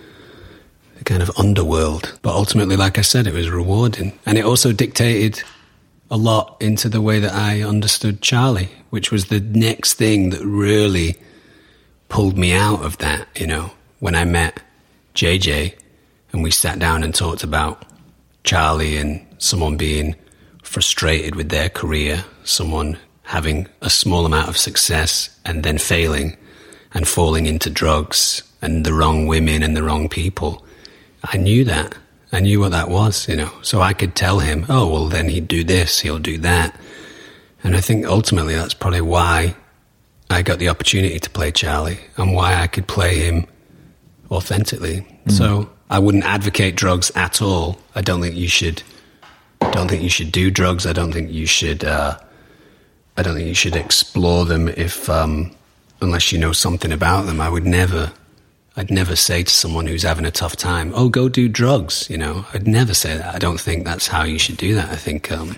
the kind of underworld. But ultimately, like I said, it was rewarding. And it also dictated a lot into the way that I understood Charlie, which was the next thing that really pulled me out of that, you know. When I met J J and we sat down and talked about Charlie and someone being frustrated with their career, someone having a small amount of success and then failing and falling into drugs and the wrong women and the wrong people. I knew that. I knew what that was, you know. So I could tell him, oh, well, then he'd do this, he'll do that. And I think ultimately that's probably why I got the opportunity to play Charlie and why I could play him authentically. Mm. So I wouldn't advocate drugs at all. I don't think you should. Don't think you should do drugs. I don't think you should. Uh, I don't think you should explore them if, um, unless you know something about them. I would never. I'd never say to someone who's having a tough time, "Oh, go do drugs." You know, I'd never say that. I don't think that's how you should do that. I think. Um,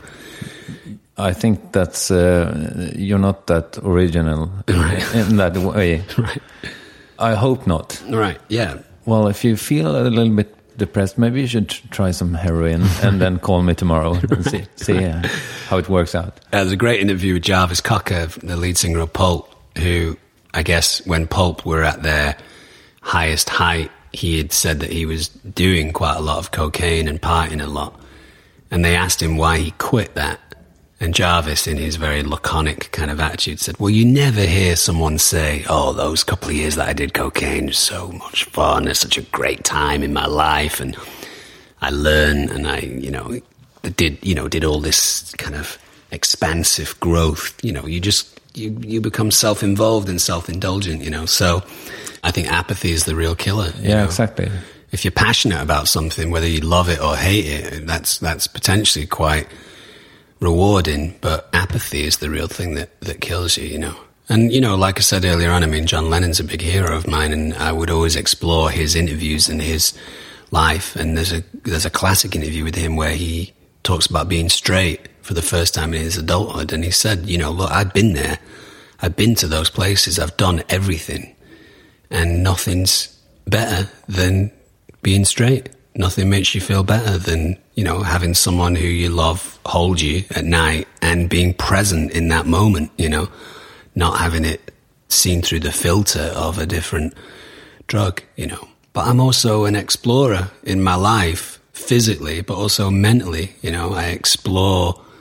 I think that's uh, you're not that original right. in that way. Right. I hope not. Right, yeah. Well, if you feel a little bit depressed, maybe you should try some heroin and then call me tomorrow and see, see uh, how it works out. Uh, there's a great interview with Jarvis Cocker, the lead singer of Pulp, who, I guess, when Pulp were at their highest height, he had said that he was doing quite a lot of cocaine and partying a lot. And they asked him why he quit that. And Jarvis, in his very laconic kind of attitude, said, well, you never hear someone say, oh, those couple of years that I did cocaine was so much fun. It's such a great time in my life. And I learned and I, you know, did, you know, did all this kind of expansive growth. You know, you just, you, you become self-involved and self-indulgent, you know. So I think apathy is the real killer. Yeah, know? Exactly. If you're passionate about something, whether you love it or hate it, that's that's potentially quite rewarding, but apathy is the real thing that, that kills you, you know. And, you know, like I said earlier on, I mean, John Lennon's a big hero of mine, and I would always explore his interviews and his life. And there's a there's a classic interview with him where he talks about being straight for the first time in his adulthood. And he said, you know, look, I've been there. I've been to those places. I've done everything. And nothing's better than being straight. Nothing makes you feel better than, you know, having someone who you love hold you at night and being present in that moment, you know, not having it seen through the filter of a different drug, you know. But I'm also an explorer in my life, physically, but also mentally, you know. I explore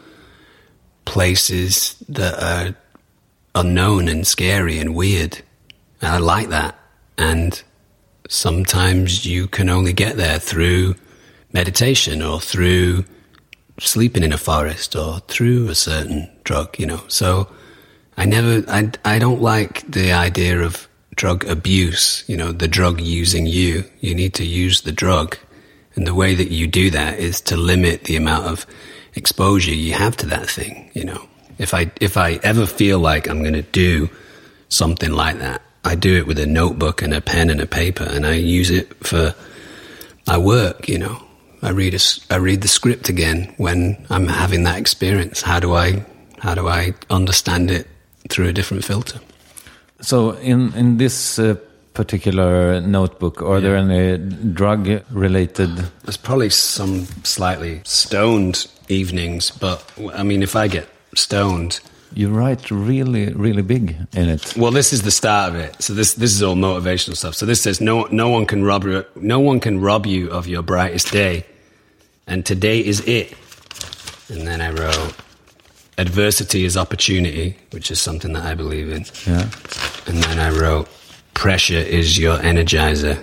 places that are unknown and scary and weird. And I like that. And sometimes you can only get there through meditation or through sleeping in a forest or through a certain drug, you know. So I never, I, I don't like the idea of drug abuse, you know, the drug using you. You need to use the drug. And the way that you do that is to limit the amount of exposure you have to that thing, you know. If I, if I ever feel like I'm going to do something like that, I do it with a notebook and a pen and a paper, and I use it for my work, you know. I read a, I read the script again when I'm having that experience. How do I, how do I understand it through a different filter? So in, in this uh, particular notebook, are Yeah. there any drug-related... There's probably some slightly stoned evenings, but I mean, if I get stoned... You write really, really big in it. Well, this is the start of it. So this this is all motivational stuff. So this says no no one can rob you, no one can rob you of your brightest day, and today is it. And then I wrote, adversity is opportunity, which is something that I believe in. Yeah. And then I wrote, pressure is your energizer.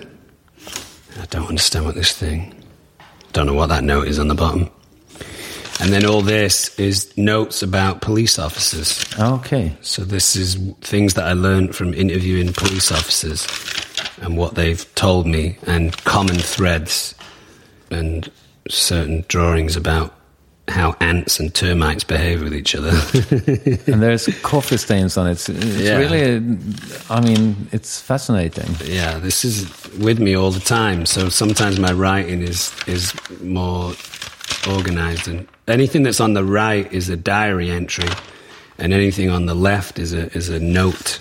I don't understand what this thing. Don't know what that note is on the bottom. And then all this is notes about police officers. Okay. So this is things that I learned from interviewing police officers and what they've told me, and common threads and certain drawings about how ants and termites behave with each other. And there's coffee stains on it. It's, it's Yeah. really, I mean, it's fascinating. Yeah, this is with me all the time. So sometimes my writing is is more organized, and anything that's on the right is a diary entry, and anything on the left is a is a note.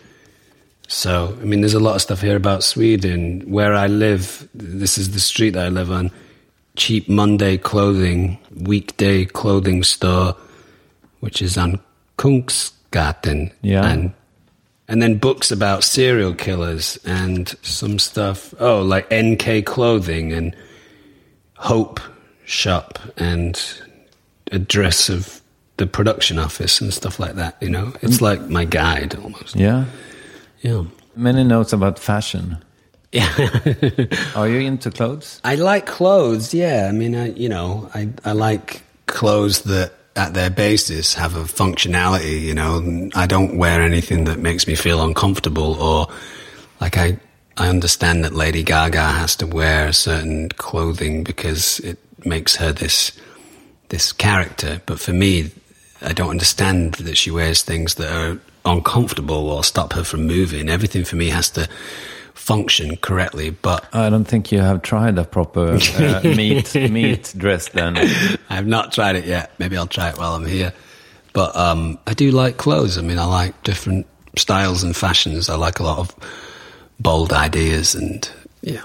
So, I mean, there's a lot of stuff here about Sweden. Where I live, this is the street that I live on. Cheap Monday clothing, weekday clothing store, which is on Kungsgatan. Yeah. And and then books about serial killers and some stuff. Oh, like N K Clothing and Hope Shop and address of the production office and stuff like that, you know? It's like my guide almost. Yeah. Yeah. Many notes about fashion. Yeah. Are you into clothes? I like clothes, yeah. I mean, I, you know, I, I like clothes that at their basis have a functionality, you know. I don't wear anything that makes me feel uncomfortable, or like I, I understand that Lady Gaga has to wear certain clothing because it makes her this this character. But for me, I don't understand that she wears things that are uncomfortable or stop her from moving. Everything for me has to function correctly. But I don't think you have tried a proper uh, meat meat dress then. I have not tried it yet. Maybe I'll try it while I'm here. But um, I do like clothes. I mean, I like different styles and fashions. I like a lot of bold ideas, and yeah.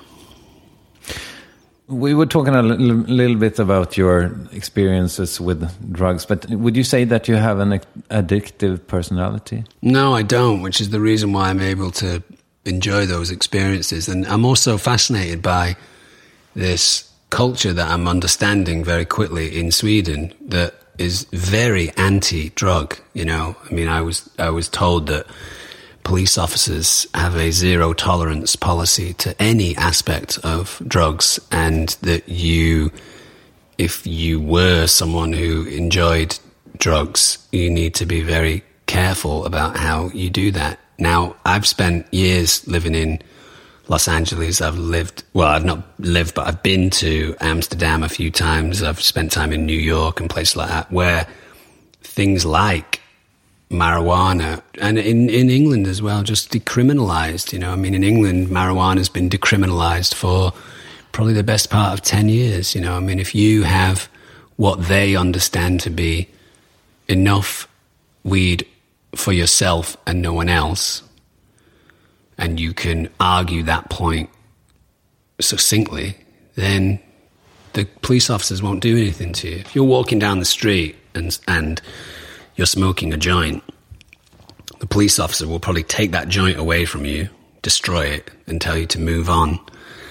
We were talking a little, little bit about your experiences with drugs, but would you say that you have an addictive personality? No, I don't, which is the reason why I'm able to enjoy those experiences. And I'm also fascinated by this culture that I'm understanding very quickly in Sweden that is very anti-drug, you know. I mean, I was I was told that police officers have a zero tolerance policy to any aspect of drugs, and that you, if you were someone who enjoyed drugs, you need to be very careful about how you do that. Now, I've spent years living in Los Angeles. I've lived, well, I've not lived, but I've been to Amsterdam a few times. I've spent time in New York and places like that, where things like marijuana, and in, in England as well, just decriminalized, you know. I mean, in England, marijuana has been decriminalized for probably the best part of ten years, you know. I mean, if you have what they understand to be enough weed for yourself and no one else, and you can argue that point succinctly, then the police officers won't do anything to you. If you're walking down the street and and you're smoking a joint, the police officer will probably take that joint away from you, destroy it, and tell you to move on.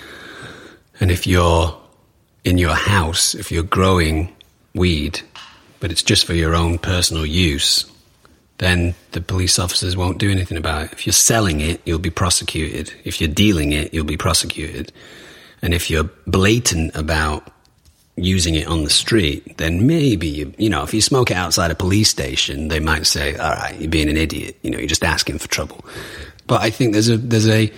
And if you're in your house, if you're growing weed, but it's just for your own personal use, then the police officers won't do anything about it. If you're selling it, you'll be prosecuted. If you're dealing it, you'll be prosecuted. And if you're blatant about using it on the street, then maybe, you, you know, if you smoke it outside a police station, they might say, all right, you're being an idiot. You know, you're just asking for trouble. But I think there's a there's a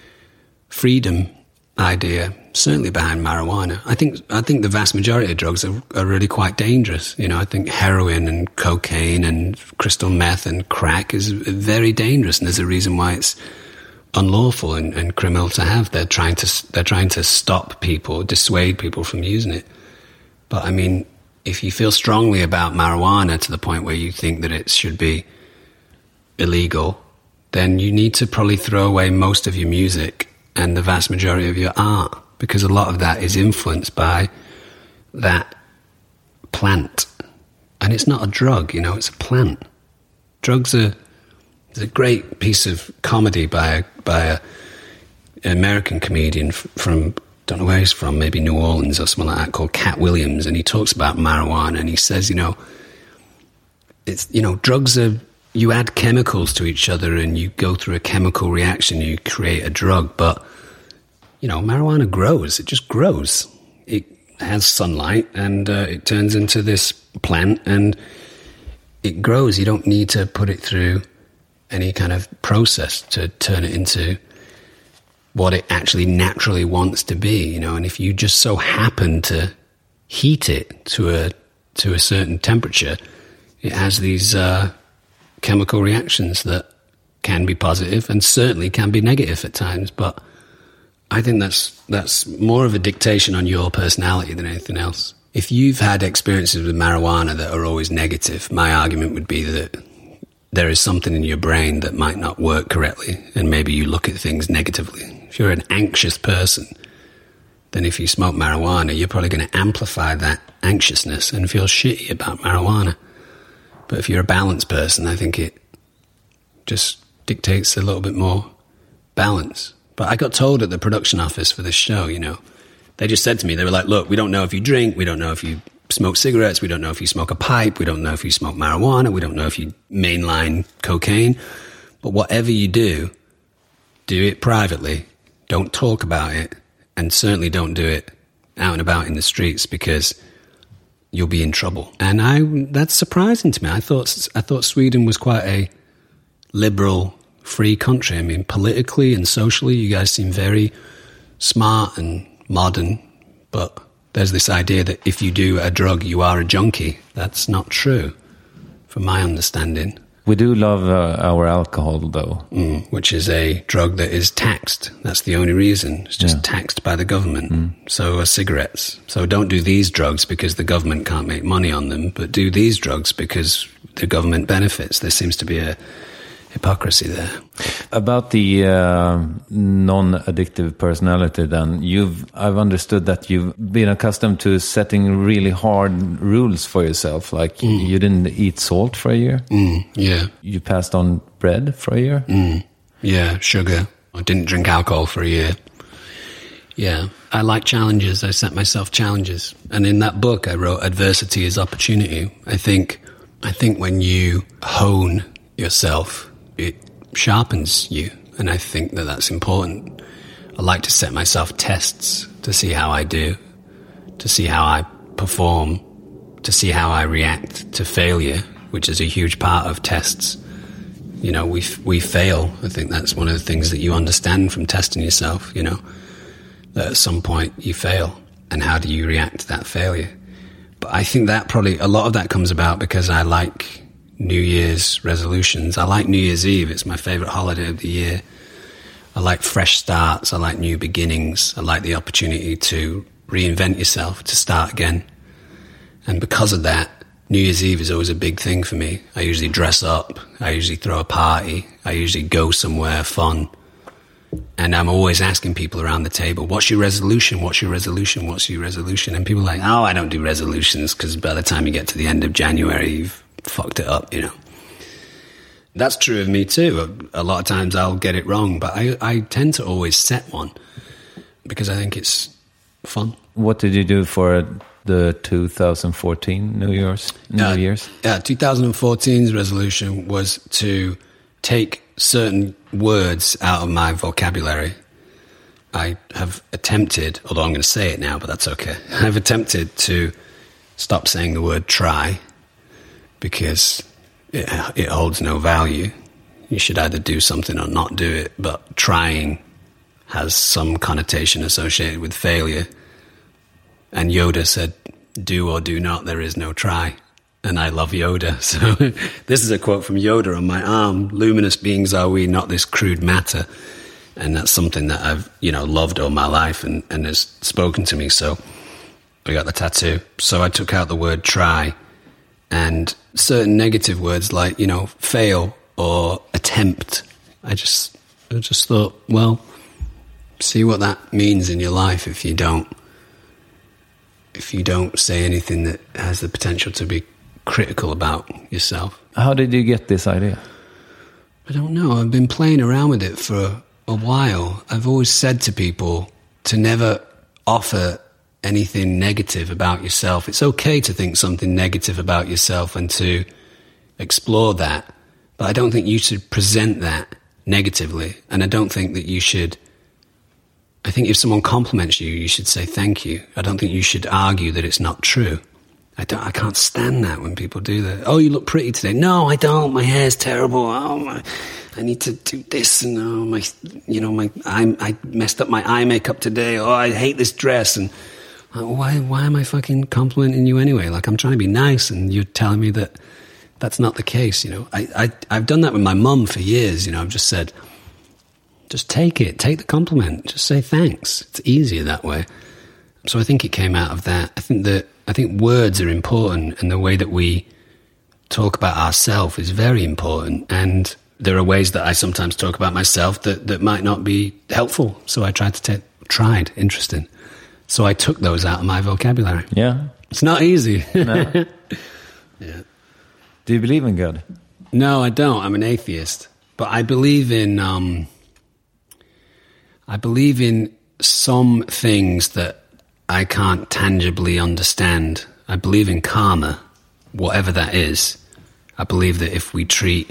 freedom idea certainly behind marijuana. I think I think the vast majority of drugs are, are really quite dangerous. You know, I think heroin and cocaine and crystal meth and crack is very dangerous, and there's a reason why it's unlawful and, and criminal to have. They're trying to they're trying to stop people, dissuade people from using it. But I mean, if you feel strongly about marijuana to the point where you think that it should be illegal, then you need to probably throw away most of your music and the vast majority of your art, because a lot of that is influenced by that plant. And it's not a drug, you know, it's a plant. Drugs are... There's a great piece of comedy by a, by a, an American comedian from, don't know where he's from, maybe New Orleans or something like that, called Cat Williams, and he talks about marijuana, and he says, you know, it's, you know, drugs are... You add chemicals to each other and you go through a chemical reaction, you create a drug. But, you know, marijuana grows. It just grows. It has sunlight and uh, it turns into this plant and it grows. You don't need to put it through any kind of process to turn it into what it actually naturally wants to be, you know. And if you just so happen to heat it to a to a certain temperature, it has these... Uh, chemical reactions that can be positive and certainly can be negative at times, but I think that's that's more of a dictation on your personality than anything else. If you've had experiences with marijuana that are always negative, my argument would be that there is something in your brain that might not work correctly, and maybe you look at things negatively. If you're an anxious person, then if you smoke marijuana, you're probably going to amplify that anxiousness and feel shitty about marijuana. But if you're a balanced person, I think it just dictates a little bit more balance. But I got told at the production office for this show, you know, they just said to me, they were like, look, we don't know if you drink, we don't know if you smoke cigarettes, we don't know if you smoke a pipe, we don't know if you smoke marijuana, we don't know if you mainline cocaine. But whatever you do, do it privately. Don't talk about it. And certainly don't do it out and about in the streets, because you'll be in trouble. And I that's surprising to me. I thought I thought Sweden was quite a liberal, free country. I mean, politically and socially, you guys seem very smart and modern. But there's this idea that if you do a drug, you are a junkie. That's not true, from my understanding. We do love uh, our alcohol, though. Mm, which is a drug that is taxed. That's the only reason. It's just yeah. taxed by the government. Mm. So are cigarettes. So don't do these drugs because the government can't make money on them, but do these drugs because the government benefits. There seems to be a hypocrisy there. About the uh, non-addictive personality, then, you've I've understood that you've been accustomed to setting really hard rules for yourself. Like mm. you didn't eat salt for a year. Mm, yeah. You passed on bread for a year. Mm, yeah, sugar. I didn't drink alcohol for a year. Yeah, I like challenges. I set myself challenges, and in that book, I wrote "Adversity is Opportunity." I think, I think when you hone yourself, it sharpens you, and I think that that's important. I like to set myself tests to see how I do, to see how I perform, to see how I react to failure, which is a huge part of tests. You know, we we fail. I think that's one of the things that you understand from testing yourself, you know, that at some point you fail, and how do you react to that failure? But I think that probably, a lot of that comes about because I like New Year's resolutions. I like New Year's Eve. It's my favorite holiday of the year. I like fresh starts. I like new beginnings. I like the opportunity to reinvent yourself, to start again. And because of that, New Year's Eve is always a big thing for me. I usually dress up. I usually throw a party. I usually go somewhere fun. And I'm always asking people around the table, what's your resolution? What's your resolution? What's your resolution? And people are like, oh, I don't do resolutions, because by the time you get to the end of January, you've fucked it up, you know. That's true of me too. A, a lot of times I'll get it wrong, but I, I tend to always set one because I think it's fun. What did you do for the two thousand fourteen New Year's? New Uh, Year's? Yeah, twenty fourteen's resolution was to take certain words out of my vocabulary. I have attempted, although I'm going to say it now, but that's okay. I've attempted to stop saying the word try because it, it holds no value. You should either do something or not do it, but trying has some connotation associated with failure. And Yoda said, do or do not, there is no try. And I love Yoda. So this is a quote from Yoda on my arm. Luminous beings are we, not this crude matter. And that's something that I've, you know, loved all my life and, and has spoken to me. So I got the tattoo. So I took out the word try and certain negative words like, you know, fail or attempt. I just, I just thought, well, see what that means in your life if you don't, if you don't say anything that has the potential to be critical about yourself. How did you get this idea? I don't know. I've been playing around with it for a while. I've always said to people to never offer anything negative about yourself. It's okay to think something negative about yourself and to explore that, but I don't think you should present that negatively, and I don't think that you should... I think if someone compliments you, you should say thank you. I don't think you should argue that it's not true. I don't. I can't stand that when people do that. Oh, you look pretty today. No, I don't. My hair's terrible. Oh, my, I need to do this. And oh, my, you know, my, I, I messed up my eye makeup today. Oh, I hate this dress. And like, why, why am I fucking complimenting you anyway? Like, I'm trying to be nice, and you're telling me that that's not the case. You know, I, I, I've done that with my mum for years. You know, I've just said, just take it, take the compliment, just say thanks. It's easier that way. So I think it came out of that. I think that I think words are important, and the way that we talk about ourselves is very important. And there are ways that I sometimes talk about myself that, that might not be helpful. So I tried to take, tried, interesting. So I took those out of my vocabulary. Yeah. It's not easy. No. Yeah. Do you believe in God? No, I don't. I'm an atheist. But I believe in, um, I believe in some things that I can't tangibly understand. I believe in karma, whatever that is. I believe that if we treat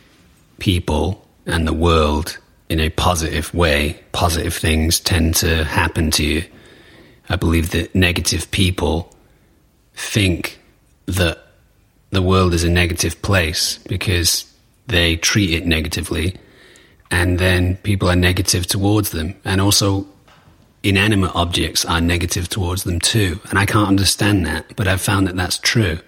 people and the world in a positive way, positive things tend to happen to you. I believe that negative people think that the world is a negative place because they treat it negatively, and then people are negative towards them. And also inanimate objects are negative towards them too. And I can't understand that, but I've found that that's true.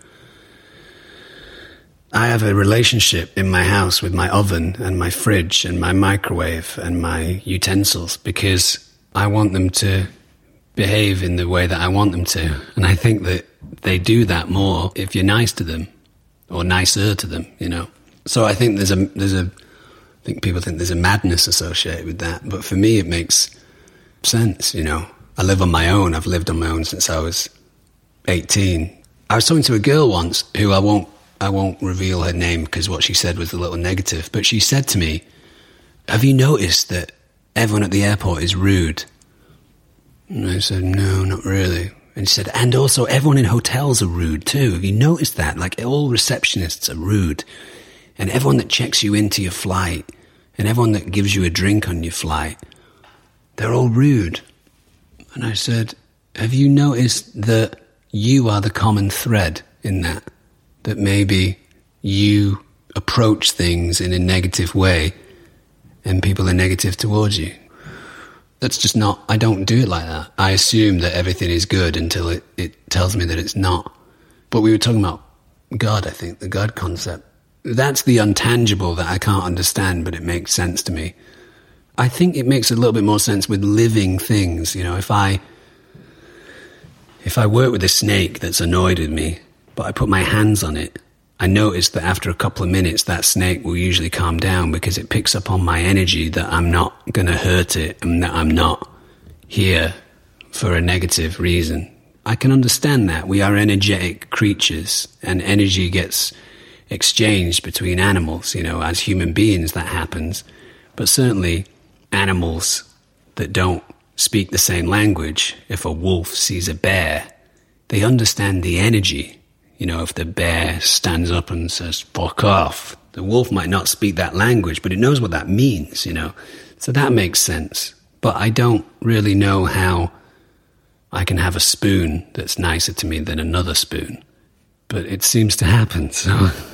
I have a relationship in my house with my oven and my fridge and my microwave and my utensils because I want them to behave in the way that I want them to. And I think that they do that more if you're nice to them or nicer to them, you know. So I think there's a, there's a, I think people think there's a madness associated with that. But for me, it makes sense, you know. I live on my own. I've lived on my own since I was eighteen. I was talking to a girl once who I won't, I won't reveal her name because what she said was a little negative. But she said to me, have you noticed that everyone at the airport is rude? And I said, no, not really. And she said, and also everyone in hotels are rude too. Have you noticed that? Like all receptionists are rude. And everyone that checks you into your flight and everyone that gives you a drink on your flight, they're all rude. And I said, have you noticed that you are the common thread in that? That maybe you approach things in a negative way and people are negative towards you. That's just not, I don't do it like that. I assume that everything is good until it, it tells me that it's not. But we were talking about God, I think, the God concept. That's the untangible that I can't understand, but it makes sense to me. I think it makes a little bit more sense with living things. You know, if I, if I work with a snake that's annoyed with me, but I put my hands on it, I notice that after a couple of minutes, that snake will usually calm down because it picks up on my energy that I'm not going to hurt it and that I'm not here for a negative reason. I can understand that. We are energetic creatures and energy gets exchanged between animals. You know, as human beings, that happens. But certainly animals that don't speak the same language, if a wolf sees a bear, they understand the energy. You know, if the bear stands up and says, fuck off, the wolf might not speak that language, but it knows what that means, you know. So that makes sense. But I don't really know how I can have a spoon that's nicer to me than another spoon. But it seems to happen, so...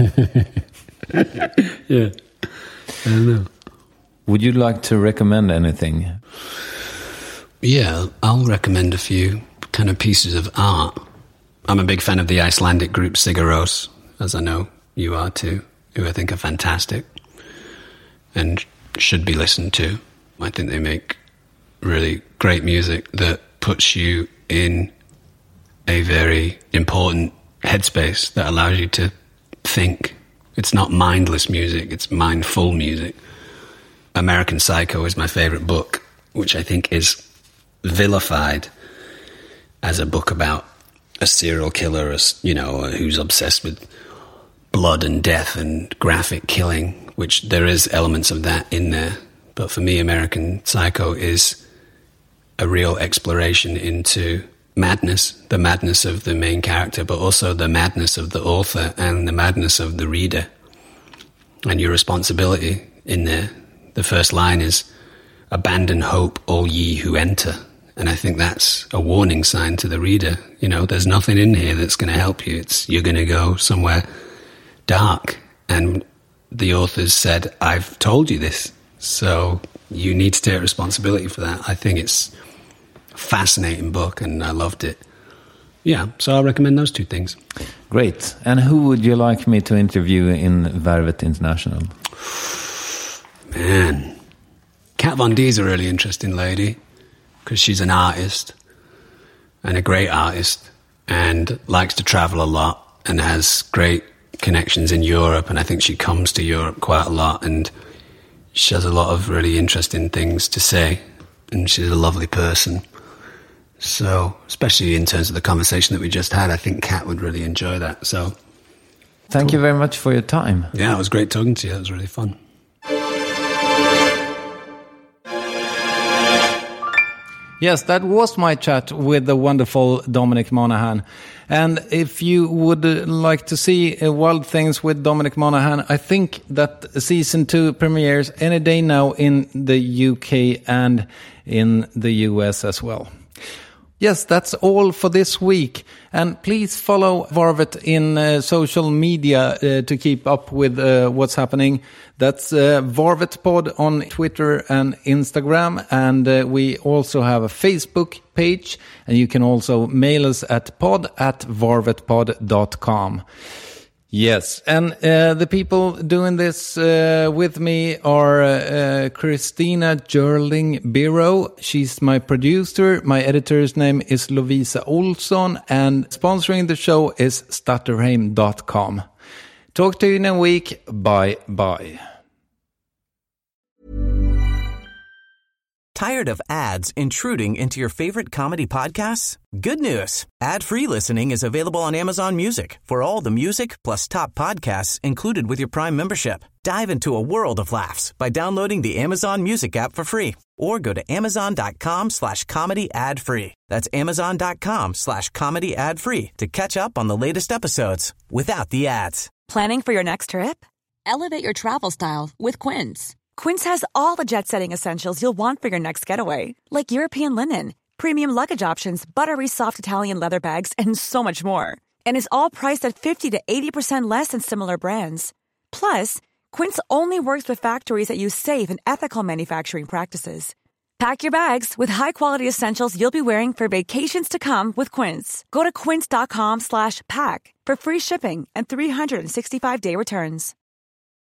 yeah, I don't know. Would you like to recommend anything? Yeah, I'll recommend a few kind of pieces of art. I'm a big fan of the Icelandic group Sigur Rós, as I know you are too, who I think are fantastic and should be listened to. I think they make really great music that puts you in a very important headspace that allows you to think. It's not mindless music, it's mindful music. American Psycho is my favorite book, which I think is vilified as a book about a serial killer, you know, who's obsessed with blood and death and graphic killing, which there is elements of that in there. But for me, American Psycho is a real exploration into madness, the madness of the main character, but also the madness of the author and the madness of the reader and your responsibility in there. The first line is, "Abandon hope, all ye who enter." And I think that's a warning sign to the reader. You know, there's nothing in here that's going to help you. It's, you're going to go somewhere dark. And the authors said, I've told you this. So you need to take responsibility for that. I think it's a fascinating book and I loved it. Yeah, so I'll recommend those two things. Great. And who would you like me to interview in Varvet International? Man, Kat Von D is a really interesting lady because she's an artist and a great artist and likes to travel a lot and has great connections in Europe, and I think she comes to Europe quite a lot and she has a lot of really interesting things to say, and she's a lovely person. So, especially in terms of the conversation that we just had, I think Kat would really enjoy that. So, thank cool. you very much for your time. Yeah, it was great talking to you. It was really fun. Yes, that was my chat with the wonderful Dominic Monaghan. And if you would like to see uh, Wild Things with Dominic Monaghan, I think that season two premieres any day now in the U K and in the U S as well. Yes, that's all for this week. And please follow Varvet in uh, social media uh, to keep up with uh, what's happening. That's uh, VarvetPod on Twitter and Instagram. And uh, we also have a Facebook page. And you can also mail us at pod at varvetpod dot com. Yes, and uh, the people doing this uh, with me are uh, Christina Jerling-Biro. She's my producer. My editor's name is Lovisa Olsson, and sponsoring the show is Stutterheim dot com. Talk to you in a week. Bye bye. Tired of ads intruding into your favorite comedy podcasts? Good news. Ad-free listening is available on Amazon Music for all the music plus top podcasts included with your Prime membership. Dive into a world of laughs by downloading the Amazon Music app for free or go to amazon.com slash comedy ad free. That's amazon.com slash comedy ad free to catch up on the latest episodes without the ads. Planning for your next trip? Elevate your travel style with Quince. Quince has all the jet-setting essentials you'll want for your next getaway, like European linen, premium luggage options, buttery soft Italian leather bags, and so much more. And is all priced at fifty to eighty percent less than similar brands. Plus, Quince only works with factories that use safe and ethical manufacturing practices. Pack your bags with high-quality essentials you'll be wearing for vacations to come with Quince. Go to quince.com slash pack for free shipping and three sixty-five day returns.